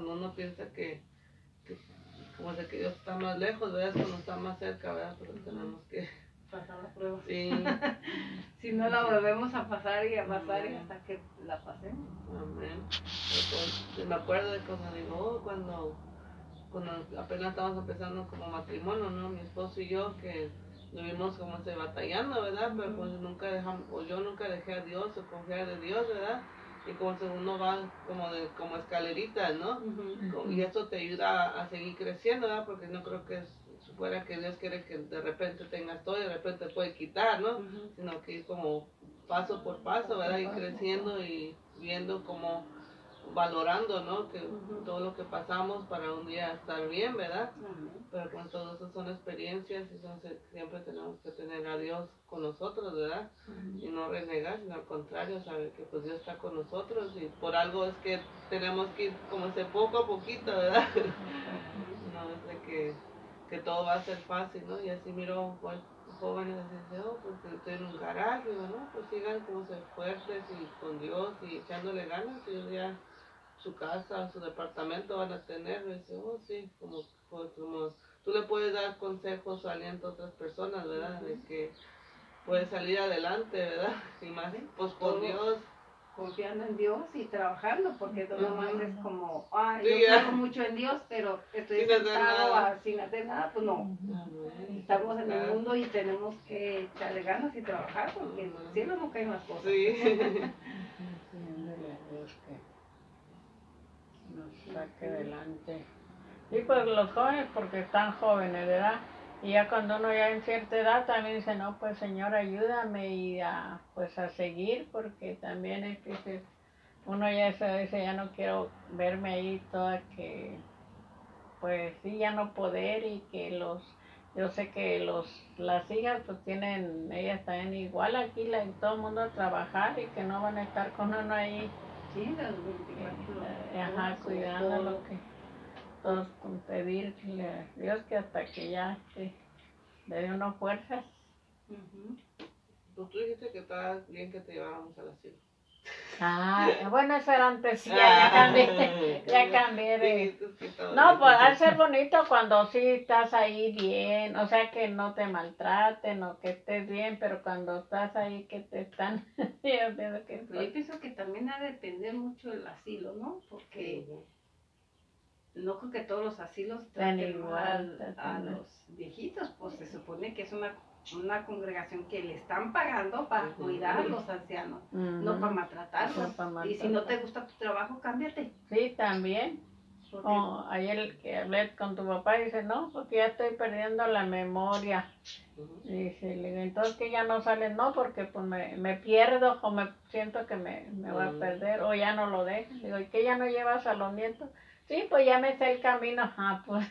cuando uno piensa que como de que Dios está más lejos, ¿verdad? Es cuando está más cerca, ¿verdad? Pero tenemos que Pasar la prueba. sí, Si no la volvemos a pasar y a pasar y hasta que la pasemos. amén. Entonces, me acuerdo de cuando digo, cuando apenas estábamos empezando como matrimonio, ¿no? Mi esposo y yo, que vivimos como se batallando, ¿verdad? Pero pues nunca dejamos, o yo nunca dejé a Dios o confiar de Dios, ¿verdad? Y como se uno va como escaleritas, ¿no? Y eso te ayuda a seguir creciendo, ¿verdad? Porque no creo que fuera que Dios quiere que de repente tengas todo y de repente puede quitar, ¿no? Sino que es como paso por paso, ¿verdad? Y creciendo y viendo como valorando, ¿no? Que todo lo que pasamos para un día estar bien, ¿verdad? Pero con todo eso son experiencias y siempre tenemos que tener a Dios con nosotros, ¿verdad? Y no renegar, sino al contrario, saber que pues Dios está con nosotros y por algo es que tenemos que ir como ese poco a poquito, ¿verdad? No es de que todo va a ser fácil, ¿no? Y así miro pues, jóvenes así, pues estoy en un garaje, ¿no? Pues sigan como ser fuertes y con Dios y echándole ganas y un día su casa, su departamento van a tener, y dice, sí, como tú le puedes dar consejos o aliento a otras personas, ¿verdad? De que puedes salir adelante, ¿verdad? Y más, pues con Dios. Confiando en Dios y trabajando, porque no nomás es como, Sí, yo creo mucho en Dios, pero estoy Sin hacer sentado nada. sin hacer nada, pues no. Amén. Estamos en el mundo y tenemos que echarle ganas y trabajar, porque en el cielo no caen las cosas. Sí. Pidiéndole a Dios que nos saque adelante. Sí, pues los jóvenes porque están jóvenes, ¿verdad? Y ya cuando uno ya en cierta edad también dice, no, pues Señor, ayúdame y pues a seguir, porque también es que uno ya se dice, ya no quiero verme ahí toda que, pues sí, ya no poder y que yo sé que las hijas pues tienen, ellas también igual aquí, todo el mundo a trabajar y que no van a estar con uno ahí, Sí, las 24 horas, cuidando todo. lo que todos con pedirle a Dios que hasta que ya le dé uno fuerzas. Pues tú dijiste que estaba bien que te lleváramos al asilo. Bueno, eso era antes, sí, ya cambié de... Dijiste que estaba No, bien. pues al ser bonito cuando sí estás ahí bien, o sea que no te maltraten o que estés bien, pero cuando estás ahí que te están... yo pienso que... Pero yo pienso que también ha de depender mucho del asilo, ¿no? Porque no creo que todos los asilos Tan traten igual, mal a tan- los viejitos, pues se supone que es una congregación que le están pagando para cuidar a los ancianos, no para maltratarlos. No pa' Y si no te maltratar. gusta tu trabajo, cámbiate. Sí, también. Porque Ayer que hablé con tu papá, dice, no, porque ya estoy perdiendo la memoria. Dice, le digo, entonces que ya no sale, no, porque pues me pierdo o me siento que me va a perder o ya no lo dejo. Le digo, ¿y qué ya no llevas a los nietos? Sí, pues ya me sé el camino. Pues.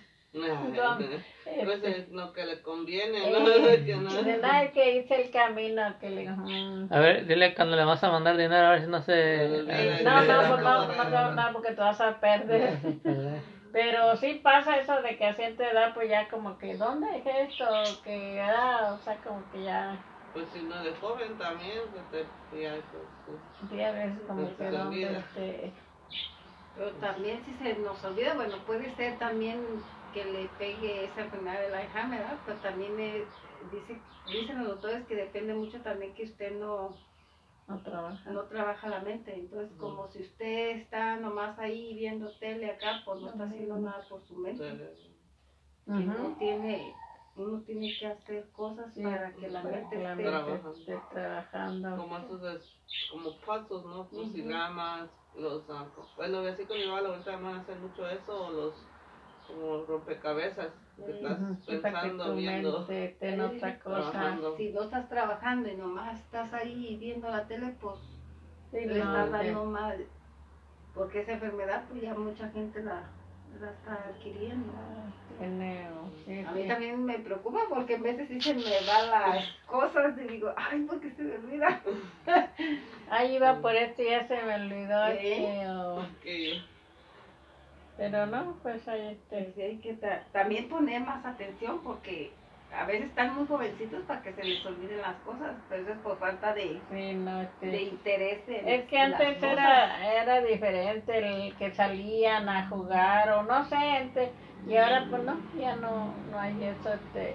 Pues es lo que le conviene, ¿no? Que no. De nada que hice el camino, que le digo, A ver, dile cuando le vas a mandar dinero, a ver si no se... no, porque te vas a perder. Pero sí pasa eso de que a cierta edad, pues ya como que, ¿dónde es esto? Que, o sea, como que ya, Pues si no de joven también, pues ya, sí, a veces como Se que te dónde olvida. pero también si se nos olvida, bueno, puede ser también que le pegue esa enfermedad del Alzheimer, ¿verdad? Pero también dicen los doctores que depende mucho también que usted no trabaja la mente. Entonces, como si usted está nomás ahí viendo tele acá, pues no está haciendo nada por su mente. Que uno tiene que hacer cosas para que la mente esté trabajando. como esos como puzzles, ¿no? Crucigramas, bueno, así con mi mamá ahorita van a hacer mucho eso, o los como rompecabezas, que estás pensando, tu viendo, mente esté en otra cosa. trabajando. Si no estás trabajando y nomás estás ahí viendo la tele, pues Sí, le no, estás dando mal. Porque esa enfermedad, pues ya mucha gente la está adquiriendo. Sí, A mí también me preocupa porque a veces sí se me van las cosas y digo, ay, ¿por qué se me olvida? Ahí iba por esto y ya se me olvidó. Pero no, pues ahí Sí, hay que también poner más atención porque a veces están muy jovencitos para que se les olviden las cosas, pero eso es por falta de Sí, no, de interés en es que las antes cosas. era diferente el que salían a jugar o no sé, y ahora pues no, ya no hay eso,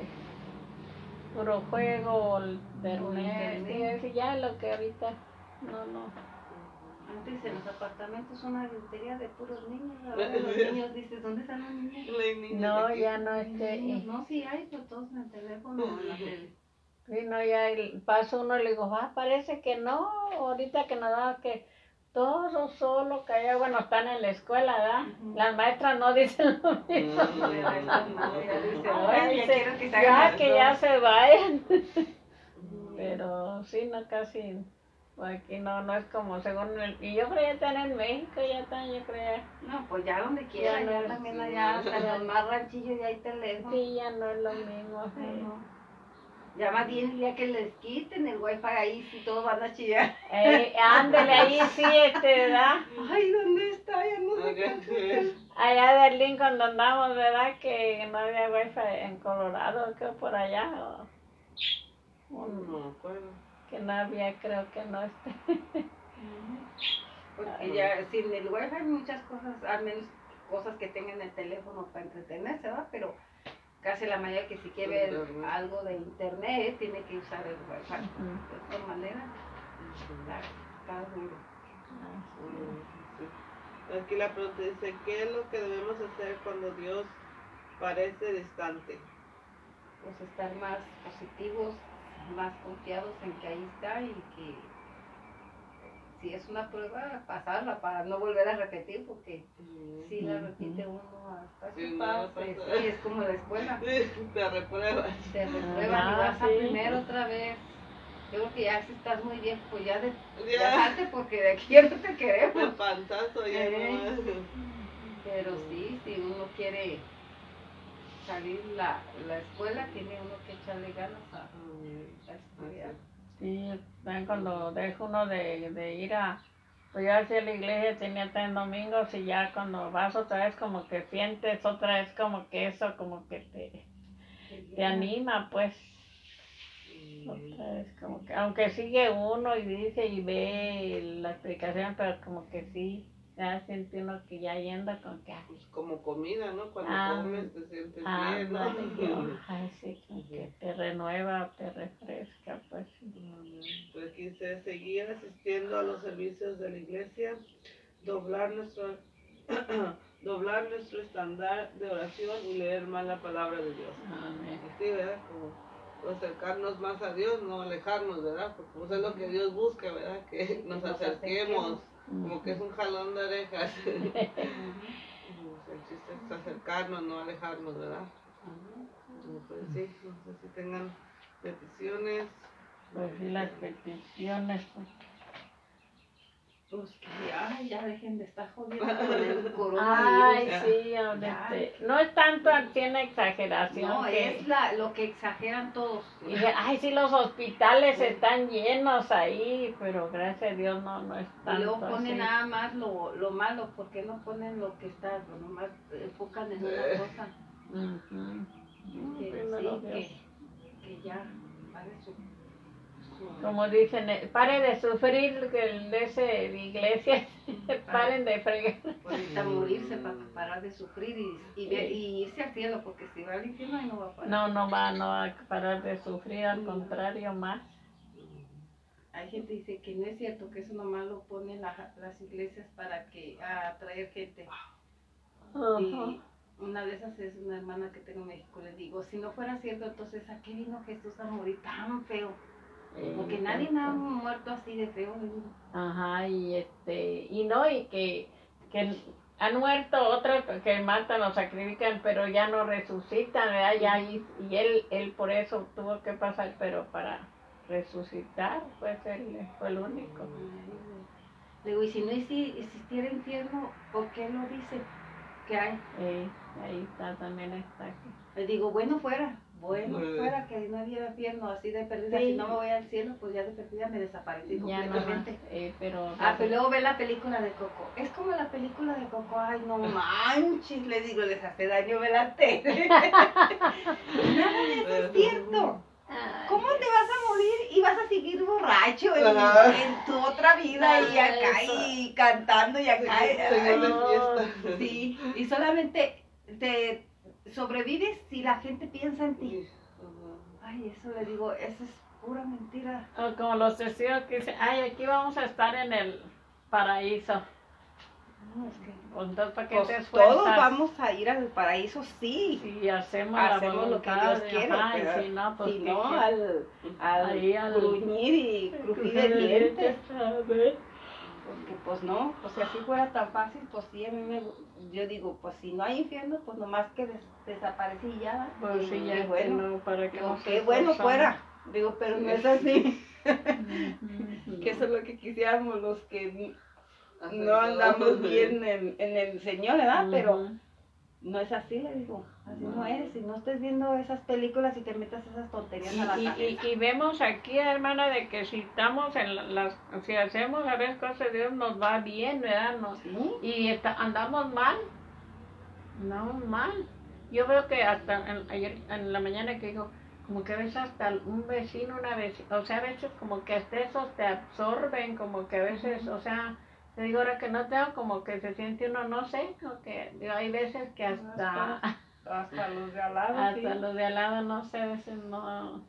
puro juego, el internet, sí, ya lo que ahorita, no. Antes en los apartamentos una lotería de puros niños, ahora los niños dices, ¿dónde están los niños? No, ya no, No, sí hay, pues todos en el teléfono o en la tele. sí, no, ya paso uno y le digo, parece que no, ahorita que nos da que todos solo callado, bueno, están en la escuela, ¿verdad? Las maestras no dicen lo mismo. Ay, ya quiero que se Ya hagan que ya se vayan. Pero sí, no, casi, aquí no es como según y yo creo que están en México, ya están, yo creo. No, pues ya donde quiera, Ya no ya es- también allá, hasta los más ranchillos ya hay teléfono. Sí, ya no es lo mismo. Sí. Ya más bien el día que les quiten el wifi ahí, sí todos van a chillar. Ándele ahí, sí, ¿verdad? Ay, ¿dónde está? Ya no sé qué. Allá del Lincoln donde andamos, ¿verdad? Que no había wifi en Colorado, que por allá. No me acuerdo. Que no había, creo que no Porque ya sin el wifi hay muchas cosas, al menos cosas que tengan el teléfono para entretenerse, ¿va? Pero casi la mayoría que si quiere ver algo de internet tiene que usar el wifi. De otra manera, está duro. Aquí la pregunta dice, ¿qué es lo que debemos hacer cuando Dios parece distante? Pues estar más positivos, más confiados en que ahí está y que si es una prueba, pasarla para no volver a repetir, porque si la repite uno hasta Sí, su no, pase, pasa. sí, es como la escuela, Te repruebas. te reprueban y vas a sí. primero otra vez. Yo creo que ya si estás muy bien, pues ya Ya. salte porque de aquí ya no te El queremos. panzazo ya no. Pero sí, si uno quiere salir la escuela, tiene uno que echarle ganas a estudiar. Sí, también cuando deja uno de ir pues yo hacía la iglesia, tenía 3 domingos y ya cuando vas otra vez como que sientes otra vez como que eso, como que te anima pues. Otra vez como que, aunque sigue uno y dice y ve la explicación, pero como que sí, ya siente uno que ya yendo con que, Pues como comida, ¿no? Cuando comes te sientes bien, ándale, ¿no? ay, sí, como que te renueva, te refresca, pues. Pues quise seguir asistiendo a los servicios de la iglesia, doblar nuestro estándar de oración y leer más la palabra de Dios. Amén. Sí, ¿verdad? Como acercarnos más a Dios, no alejarnos, ¿verdad? Porque pues es lo que Dios busca, ¿verdad? Que nos acerquemos, como que es un jalón de orejas. El chiste es acercarnos, no alejarnos, ¿verdad? Pues sí, no sé si tengan peticiones. Pues sí, las peticiones, pues. Pues que ya dejen de estar jodiendo con el coronavirus. Ay, sí, Ya. no es tanto así una exageración. No, que, es lo que exageran todos. y ay, sí, los hospitales están llenos ahí, pero gracias a Dios no es Y tanto luego ponen así. nada más lo malo, porque no ponen lo que está, nomás enfocan en una cosa. Que Primero sí, Dios. que ya, pare su Como dicen, pare de sufrir de iglesia, paren de fregar. ahorita morirse para parar de sufrir y irse al cielo, porque si va al infierno ahí no va a parar. No va a parar de sufrir, al contrario, más. Hay gente que dice que no es cierto, que eso nomás lo ponen las iglesias para atraer gente. Y una de esas es una hermana que tengo en México. Le digo, si no fuera cierto, entonces ¿a qué vino Jesús a morir tan feo? Porque nadie me ha muerto así de feo. Ajá, y que han muerto otros que matan o sacrifican, pero ya no resucitan, ¿verdad? Ya, y él por eso tuvo que pasar, pero para resucitar, pues él fue el único. Le digo, y si no existiera infierno, ¿por qué lo dice? ¿Qué hay? Ahí está, también está aquí. Le digo, bueno fuera, Bueno, fuera que no había infierno, así de perdida, Sí. si no me voy al cielo, pues ya de perdida me desaparecí Ya no, completamente. pero Pero luego ve la película de Coco. Es como la película de Coco. Ay, no manches, les digo, les hace daño ver la tele. Nada de eso es cierto. ¿Cómo te vas a morir y vas a seguir borracho en tu otra vida y acá y cantando y acá? Seguir de fiesta. Sí, y solamente te sobrevives si la gente piensa en ti. Ay, eso le digo, eso es pura mentira. o como los testigos que dicen, ay, aquí vamos a estar en el paraíso. No, es que, Entonces, ¿para qué pues, te esfuerzas? todos vamos a ir al paraíso, sí. Si hacemos, Hacemos la lo que voluntad Dios de- quiere, ajá, y pero si no, pues si ¿qué no, quieres? Ahí al- gruñir y crujir de dientes. A ver. Porque pues no, pues si así fuera tan fácil, pues sí, yo digo, pues si no hay infierno, pues nomás que desaparece y ya. Pues sí, ya qué que bueno, no, para que digo, nos qué bueno esforzamos. fuera. Digo, pero no es así. Ujú. Que eso es lo que quisiéramos los que Hacer no todo. andamos bien en el Señor, ¿verdad? Pero Ujú. no es así, le digo, así no eres. Si no estés viendo esas películas y te metas esas tonterías a la cabeza. Y vemos aquí, hermana, de que si estamos si hacemos a veces cosas de Dios nos va bien, ¿verdad? ¿Sí? Y andamos mal, andamos mal. Yo veo que hasta ayer en la mañana que dijo, como que a veces hasta un vecino, una vecina, o sea, a veces como que hasta esos te absorben, como que a veces, o sea, te digo ahora que no tengo, como que se siente uno, no sé, como que digo, hay veces que hasta Hasta los de al lado, hasta los de al lado, no sé, a veces no,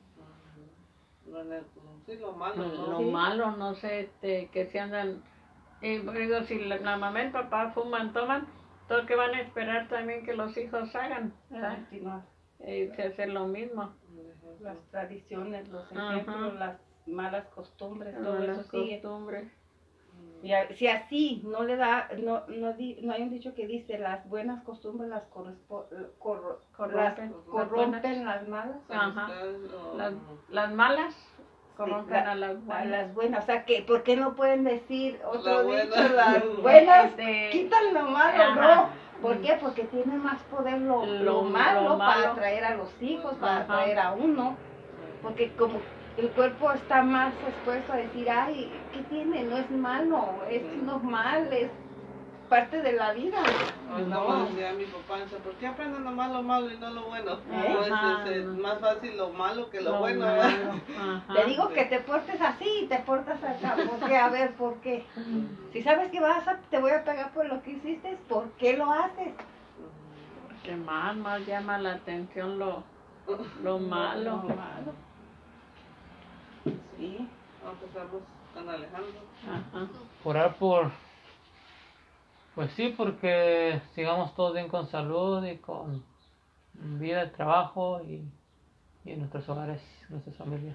Sí, lo malo, ¿no? lo Sí. malo, no sé, que se andan, y digo, si la mamá y el papá fuman, toman, todo que van a esperar también que los hijos hagan, ¿verdad? Continuar. Se hace lo mismo. Las tradiciones, los Ajá. ejemplos, las malas costumbres, todo Las eso sigue. costumbres. Si así no le da, no hay un dicho que dice las buenas costumbres las Corrompen. corrompen las malas. Ajá. O- Las malas corrompen Sí, a las A buenas. las buenas, o sea, que ¿por qué no pueden decir otro La buena. dicho? Las buenas Este, quitan lo malo, ajá. ¿no? ¿Por qué? Porque tiene más poder lo Lo malo para malo. atraer a los hijos, para Ajá. atraer a uno. Porque como el cuerpo está más expuesto a decir, ay, ¿qué tiene? No es malo, es normal, es parte de la vida. Ahorita No. me decía mi papá, dice, ¿por qué aprenden nomás lo malo y no lo bueno? ¿Eh? Pues Ajá. es más fácil lo malo que lo bueno, malo. ¿verdad? Ajá. Te digo que te portes así y te portas acá. ¿Por qué? A ver, ¿por qué? Si sabes que te voy a pegar por lo que hiciste, ¿por qué lo haces? Que más llama la atención lo malo. Lo malo. Sí. Aunque estamos tan alejando. Ajá. Orar pues sí, porque sigamos todos bien con salud y con vida, trabajo y en nuestros hogares, nuestras familias.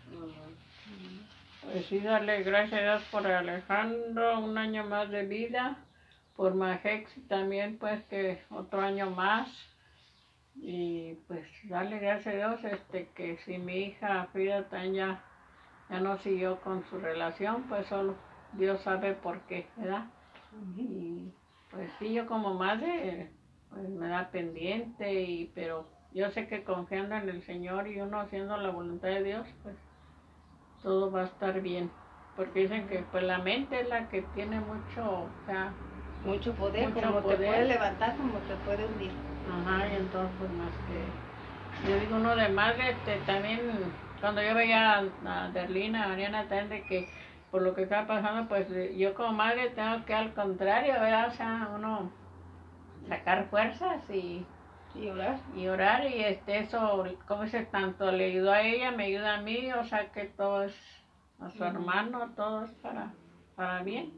Pues sí, darle gracias a Dios por Alejandro, un año más de vida, por Majex también, pues que otro año más. Y pues darle gracias a Dios que si mi hija Frida también ya no siguió con su relación, pues solo Dios sabe por qué, ¿verdad? Y pues sí, yo como madre, pues me da pendiente, pero yo sé que confiando en el Señor y uno haciendo la voluntad de Dios, pues todo va a estar bien. Porque dicen que pues la mente es la que tiene mucho, o sea, Mucho poder, Mucho como poder. te puede levantar, como te puede hundir. ajá, y entonces pues más que, yo digo uno de madre, también cuando yo veía a Derlina, a Mariana también de que por lo que estaba pasando, pues yo como madre tengo que al contrario, ¿verdad? O sea, uno sacar fuerzas Y orar. y orar y eso, como dice, tanto le ayudó a ella, me ayuda a mí, o sea que todo es a su hermano, todo es para bien.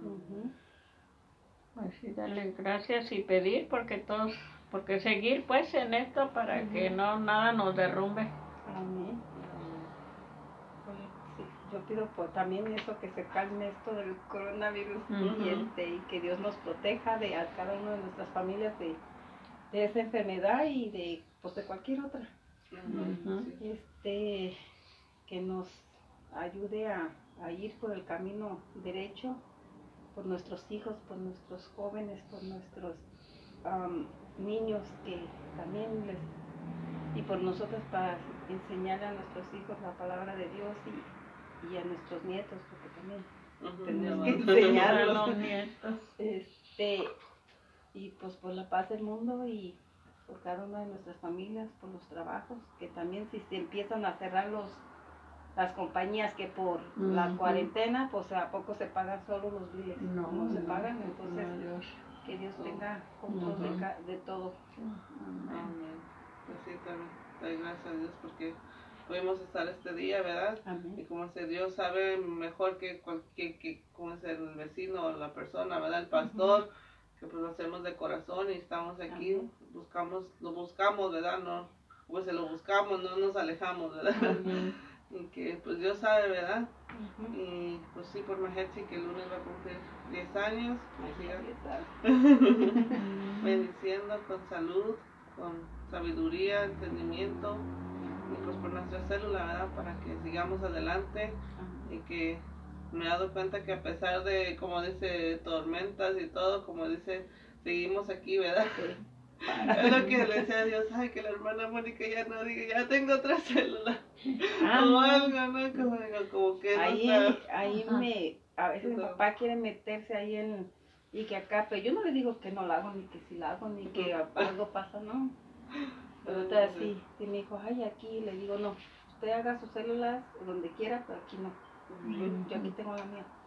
Pues sí, darle gracias y pedir porque seguir pues en esto para que nada nos derrumbe. Amén. Sí, yo pido también eso, que se calme esto del coronavirus y que Dios nos proteja de a cada uno de nuestras familias de esa enfermedad y de cualquier otra. Ujú. Que nos ayude a ir por el camino derecho, por nuestros hijos, por nuestros jóvenes, por nuestros niños, que también y por nosotros para enseñar a nuestros hijos la palabra de Dios y a nuestros nietos, porque también tenemos que enseñarlos. A los nietos. Y pues por la paz del mundo y por cada una de nuestras familias, por los trabajos, que también si se empiezan a cerrar las compañías que por la cuarentena, pues a poco se pagan solo los biles, no se pagan, entonces que Dios tenga control de todo. Amén. Pues sí, también doy gracias a Dios porque pudimos estar este día, ¿verdad? Amén. Y como si Dios sabe mejor que como es el vecino o la persona, ¿verdad? El pastor, que pues lo hacemos de corazón y estamos aquí, lo buscamos, ¿verdad? No, pues se lo buscamos, no nos alejamos, ¿verdad? Y que pues Dios sabe, ¿verdad? Y pues sí, por Majetsi que el lunes va a cumplir 10 años, bendiciendo con salud, con sabiduría, entendimiento, y pues por nuestra célula, ¿verdad? Para que sigamos adelante y que me he dado cuenta que a pesar de, como dice, tormentas y todo, como dice, seguimos aquí, ¿verdad? Es lo que le decía a Dios, ay, que la hermana Mónica ya no diga, ya tengo otra célula. O algo, ¿no? Como que a veces mi papá quiere meterse ahí y que acá, pero yo no le digo que no la hago, ni que si la hago, ni que algo pasa, ¿no? Pero usted así, y me dijo, ay, aquí, le digo, no, usted haga sus células donde quiera, pero aquí no. Yo aquí tengo la mía.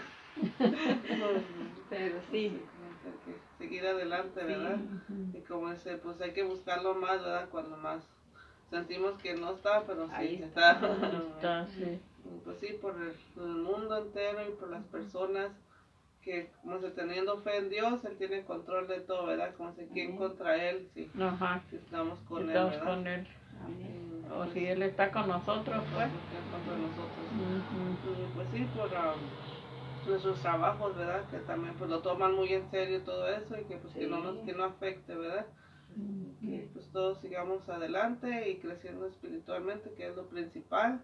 Pero sí. Hay que seguir adelante, ¿verdad? Y como dice, pues hay que buscarlo más, ¿verdad? Cuando más sentimos que no está, pero sí está. Sí. Pues sí, por el mundo entero y por las personas que, como se teniendo fe en Dios, Él tiene control de todo, ¿verdad? Como se quién contra Él, sí. Si estamos con Él, ¿verdad? Con Él. O si Él está con nosotros, pues. Contra nosotros. Y pues sí, por nuestros trabajos, ¿verdad? Que también pues lo toman muy en serio todo eso y que pues que no afecte, ¿verdad? Que pues todos sigamos adelante y creciendo espiritualmente, que es lo principal.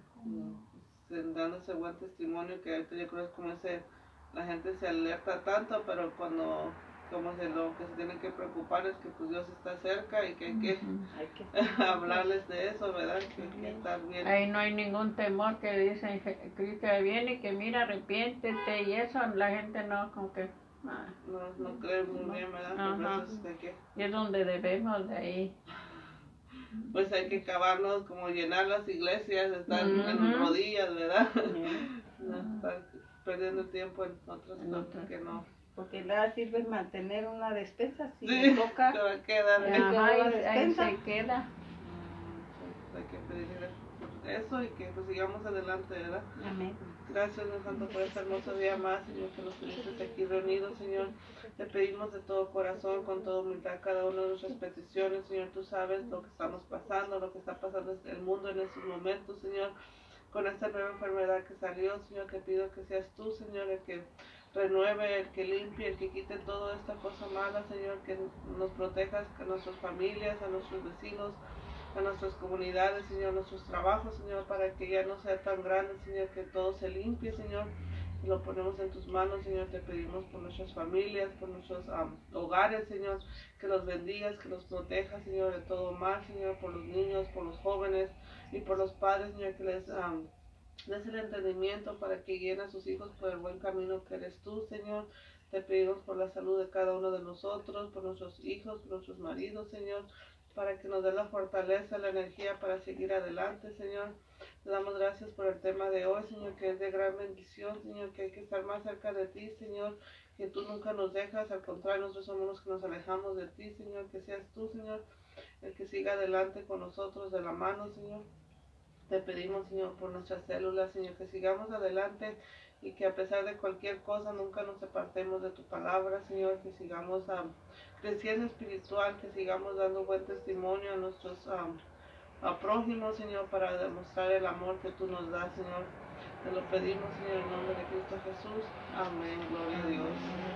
Dando ese buen testimonio que ahorita yo creo es como la gente se alerta tanto, pero cuando lo que se tienen que preocupar es que pues Dios está cerca y que hay que hablarles de eso, ¿verdad? Que estar bien. Ahí no hay ningún temor que dicen que Cristo viene y que mira, arrepiéntete y eso, la gente no, como que... No cree muy bien, ¿verdad? Y es donde debemos de ahí. Pues hay que acabarnos, como llenar las iglesias, estar en rodillas, ¿verdad? No estar perdiendo tiempo en otras cosas que no. Porque nada sirve mantener una despensa si le toca. Se va a quedar. Ahí se queda. Hay que pedirle eso y que pues sigamos adelante, ¿verdad? Amén. Gracias, Dios Santo, por este hermoso día más, Señor, que nos tuviste aquí reunidos, Señor. Te pedimos de todo corazón, con toda humildad, cada una de nuestras peticiones, Señor. Tú sabes lo que estamos pasando, lo que está pasando en el mundo en estos momentos, Señor. Con esta nueva enfermedad que salió, Señor, te pido que seas tú, Señor, el que renueve, el que limpie, el que quite toda esta cosa mala, Señor, que nos protejas a nuestras familias, a nuestros vecinos, a nuestras comunidades, Señor, a nuestros trabajos, Señor, para que ya no sea tan grande, Señor, que todo se limpie, Señor. Lo ponemos en tus manos, Señor, te pedimos por nuestras familias, por nuestros hogares, Señor, que los bendigas, que los protejas, Señor, de todo mal, Señor, por los niños, por los jóvenes y por los padres, Señor, que les des el entendimiento para que guíen a sus hijos por el buen camino que eres tú, Señor. Te pedimos por la salud de cada uno de nosotros, por nuestros hijos, por nuestros maridos, Señor, para que nos dé la fortaleza, la energía para seguir adelante, Señor. Te damos gracias por el tema de hoy, Señor, que es de gran bendición, Señor, que hay que estar más cerca de ti, Señor, que tú nunca nos dejas, al contrario, nosotros somos los que nos alejamos de ti, Señor, que seas tú, Señor, el que siga adelante con nosotros de la mano, Señor. Te pedimos, Señor, por nuestras células, Señor, que sigamos adelante y que a pesar de cualquier cosa nunca nos apartemos de tu palabra, Señor, que sigamos creciendo espiritual, que sigamos dando buen testimonio a nuestros prójimos, Señor, para demostrar el amor que tú nos das, Señor. Te lo pedimos, Señor, en nombre de Cristo Jesús. Amén. Gloria a Dios.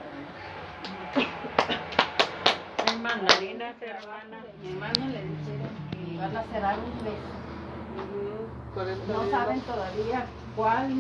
Hay mandarinas, hermana. Mi hermano le dijeron que van a cerrar un mes. 40 No días. saben todavía cuál